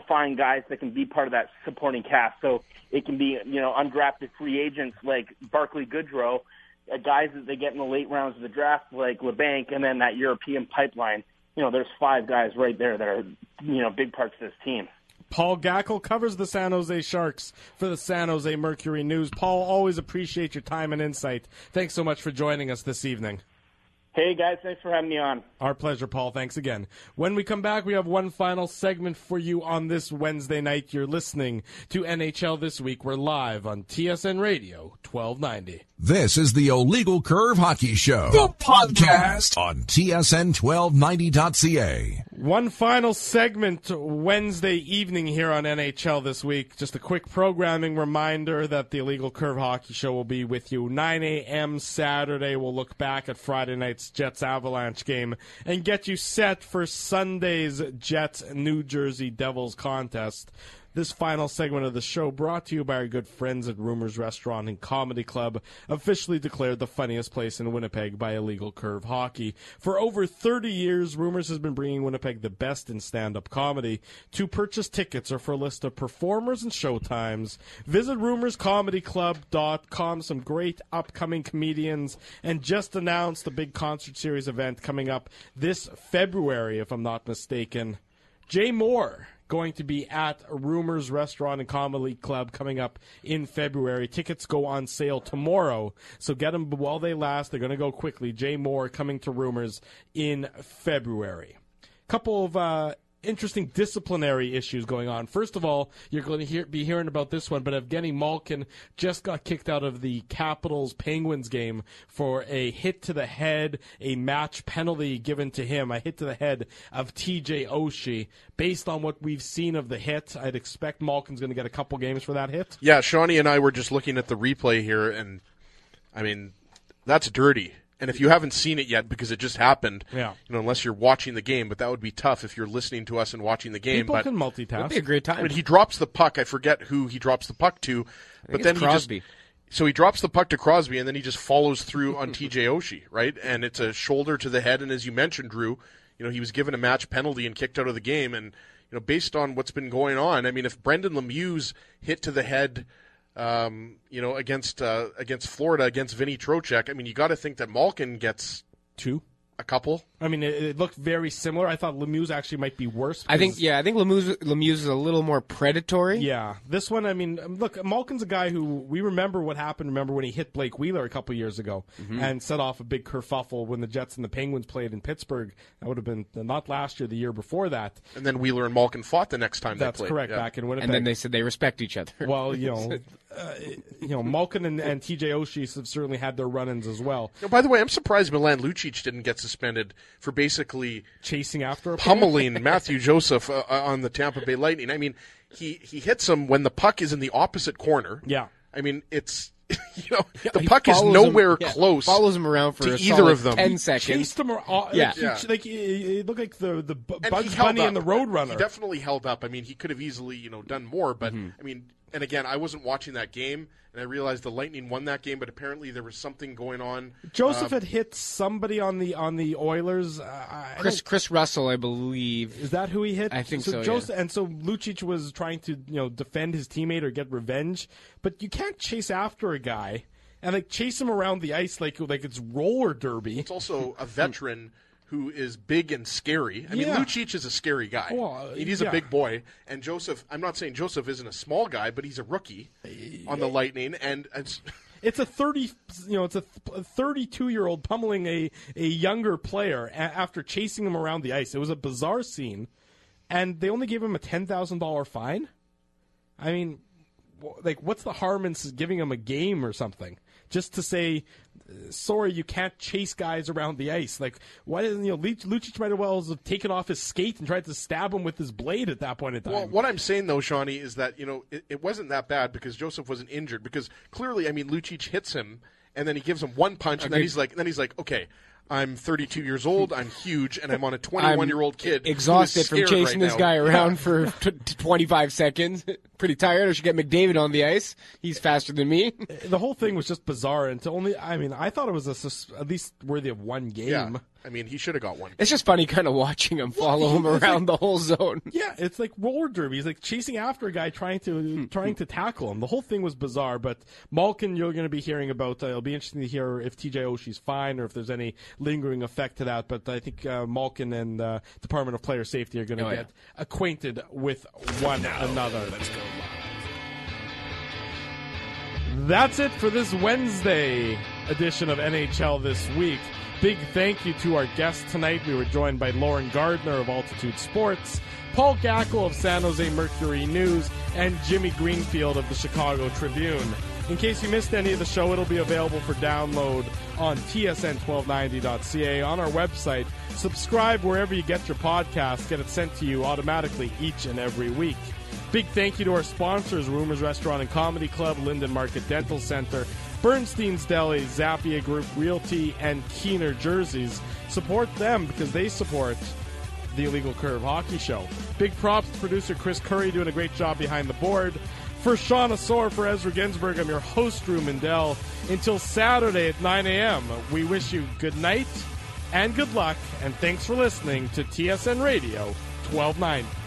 Speaker 13: find guys that can be part of that supporting cast. So it can be, you know, undrafted free agents like Barclay Goodrow, uh, guys that they get in the late rounds of the draft like LeBanc, and then that European pipeline. You know, there's five guys right there that are, you know, big parts of this team.
Speaker 4: Paul Gackle covers the San Jose Sharks for the San Jose Mercury News. Paul, always appreciate your time and insight. Thanks so much for joining us this evening.
Speaker 13: Hey, guys, thanks for having me on.
Speaker 4: Our pleasure, Paul. Thanks again. When we come back, we have one final segment for you on this Wednesday night. You're listening to N H L This Week. We're live on T S N Radio, twelve ninety.
Speaker 1: This is the Illegal Curve Hockey Show, the podcast on T S N twelve ninety dot C A.
Speaker 4: One final segment Wednesday evening here on N H L This Week. Just a quick programming reminder that the Illegal Curve Hockey Show will be with you nine a.m. Saturday. We'll look back at Friday night's Jets Avalanche game and get you set for Sunday's Jets New Jersey Devils contest. This final segment of the show brought to you by our good friends at Rumors Restaurant and Comedy Club, officially declared the funniest place in Winnipeg by Illegal Curve Hockey. For over thirty years, Rumors has been bringing Winnipeg the best in stand-up comedy. To purchase tickets or for a list of performers and showtimes, visit rumors comedy club dot com. Some great upcoming comedians, and just announced a big concert series event coming up this February, if I'm not mistaken. Jay Moore going to be at Rumors Restaurant and Comedy Club coming up in February. Tickets go on sale tomorrow, so get them while they last. They're going to go quickly. Jay Moore coming to Rumors in February. Couple of uh, interesting disciplinary issues going on. First of all, you're going to hear, be hearing about this one, but Evgeny Malkin just got kicked out of the Capitals-Penguins game for a hit to the head, a match penalty given to him, a hit to the head of T J Oshie. Based on what we've seen of the hit, I'd expect Malkin's going to get a couple games for that hit.
Speaker 5: Yeah, Shawnee and I were just looking at the replay here, and, I mean, that's dirty. And if you haven't seen it yet because it just happened,
Speaker 4: yeah.
Speaker 5: you know, unless you're watching the game, but that would be tough if you're listening to us and watching the game.
Speaker 4: People
Speaker 5: but
Speaker 4: can multitask.
Speaker 6: It'd be a great time.
Speaker 5: I mean, he drops the puck. I forget who he drops the puck to, but then he
Speaker 6: Crosby.
Speaker 5: just so he drops the puck to Crosby, and then he just follows through on T J Oshie, right? And it's a shoulder to the head, and as you mentioned, Drew, you know, he was given a match penalty and kicked out of the game, and you know, based on what's been going on, I mean, if Brendan Lemieux's hit to the head. Um, you know, against uh, against Florida, against Vinny Trocheck, I mean, you got to think that Malkin gets
Speaker 4: two,
Speaker 5: a couple.
Speaker 4: I mean, it, it looked very similar. I thought Lemieux actually might be worse.
Speaker 6: I think, yeah, I think Lemieux, Lemieux is a little more predatory.
Speaker 4: Yeah, this one, I mean, look, Malkin's a guy who we remember what happened. Remember when he hit Blake Wheeler a couple years ago
Speaker 6: Mm-hmm.
Speaker 4: and set off a big kerfuffle when the Jets and the Penguins played in Pittsburgh. That would have been not last year, the year before that.
Speaker 5: And then Wheeler and Malkin fought the next time
Speaker 4: That's
Speaker 5: they played.
Speaker 4: correct,
Speaker 5: yeah.
Speaker 4: back in Winnipeg.
Speaker 6: And then they said they respect each other.
Speaker 4: Well, you know, uh, you know, Malkin and, and T J Oshie have certainly had their run-ins as well.
Speaker 5: You know, by the way, I'm surprised Milan Lucic didn't get suspended for basically
Speaker 4: chasing after a
Speaker 5: pummeling Matthew Joseph uh, on the Tampa Bay Lightning. I mean, he, he hits him when the puck is in the opposite corner.
Speaker 4: Yeah.
Speaker 5: I mean, it's, you know,
Speaker 6: Yeah,
Speaker 5: the
Speaker 6: he
Speaker 5: puck is
Speaker 6: follows
Speaker 5: nowhere
Speaker 6: him- yeah,
Speaker 5: close.
Speaker 6: follows him around for
Speaker 5: to
Speaker 6: a
Speaker 5: either
Speaker 6: solid
Speaker 5: of them.
Speaker 6: ten seconds.
Speaker 4: Chased him, uh,
Speaker 6: Yeah.
Speaker 4: like, he,
Speaker 5: Yeah.
Speaker 4: like he, he looked like the the Bu-
Speaker 5: And
Speaker 4: Bugs
Speaker 5: he held
Speaker 4: Bunny
Speaker 5: up.
Speaker 4: and the Roadrunner.
Speaker 5: He definitely held up. I mean, he could have easily, you know, done more. But
Speaker 6: Mm-hmm.
Speaker 5: I mean, and again, I wasn't watching that game, and I realized the Lightning won that game. But apparently, there was something going on.
Speaker 4: Joseph
Speaker 5: Uh,
Speaker 4: had hit somebody on the on the Oilers. Uh, I
Speaker 6: Chris
Speaker 4: don't-
Speaker 6: Chris Russell, I believe.
Speaker 4: Is that who he hit?
Speaker 6: I think so,
Speaker 4: Joseph,
Speaker 6: yeah.
Speaker 4: And so Lucic was trying to, you know, defend his teammate or get revenge, but you can't chase after a guy and like chase him around the ice like like it's roller derby.
Speaker 5: It's also a veteran who is big and scary. I mean,
Speaker 4: Yeah.
Speaker 5: Lucic is a scary guy.
Speaker 4: Well,
Speaker 5: he's
Speaker 4: yeah.
Speaker 5: a big boy. And Joseph, I'm not saying Joseph isn't a small guy, but he's a rookie on the Lightning. And, and
Speaker 4: It's a thirty, you know, it's a thirty-two-year-old pummeling a a younger player a- after chasing him around the ice. It was a bizarre scene, and they only gave him a ten thousand dollar fine. I mean, wh- like, what's the harm in s- giving him a game or something? Just to say, uh, sorry, you can't chase guys around the ice. Like, why didn't, you know, Luc- Lucic might as well have taken off his skate and tried to stab him with his blade at that point in time.
Speaker 5: Well, what I'm saying, though, Shawnee, is that, you know, it, it wasn't that bad because Joseph wasn't injured. Because clearly, I mean, Lucic hits him, and then he gives him one punch, and then
Speaker 6: Okay.
Speaker 5: he's like, then he's like, okay, I'm thirty-two years old, I'm huge, and I'm on a twenty-one-year-old kid who is
Speaker 6: Exhausted from
Speaker 5: scared
Speaker 6: chasing
Speaker 5: right
Speaker 6: this
Speaker 5: now.
Speaker 6: guy around for t- t- twenty-five seconds. Pretty tired. I should get McDavid on the ice. He's faster than me.
Speaker 4: The whole thing was just bizarre, and to only, I mean, I thought it was a sus- at least worthy of one game.
Speaker 5: Yeah. I mean, he should have got one.
Speaker 6: It's just funny kind of watching him follow him around
Speaker 4: like,
Speaker 6: the whole zone.
Speaker 4: Yeah, it's like roller derby. He's like chasing after a guy trying to trying to tackle him. The whole thing was bizarre. But Malkin, you're going to be hearing about. Uh, it'll be interesting to hear if T J Oshie's fine or if there's any lingering effect to that. But I think uh, Malkin and uh, Department of Player Safety are going to
Speaker 6: oh,
Speaker 4: get
Speaker 6: yeah.
Speaker 4: acquainted with one
Speaker 1: now,
Speaker 4: another.
Speaker 1: Let's go live.
Speaker 4: That's it for this Wednesday edition of N H L This Week. Big thank you to our guests tonight. We were joined by Lauren Gardner of Altitude Sports, Paul Gackle of San Jose Mercury News, and Jimmy Greenfield of the Chicago Tribune. In case you missed any of the show, it'll be available for download on T S N twelve ninety dot C A on our website. Subscribe wherever you get your podcasts. Get it sent to you automatically each and every week. Big thank you to our sponsors, Rumors Restaurant and Comedy Club, Linden Market Dental Center, Bernstein's Deli, Zappia Group Realty, and Keener Jerseys. Support them because they support the Illegal Curve Hockey Show. Big props to producer Chris Curry doing a great job behind the board. For Sean Asor, for Ezra Ginsburg, I'm your host, Drew Mindell. Until Saturday at nine a.m., we wish you good night and good luck, and thanks for listening to T S N Radio twelve ninety.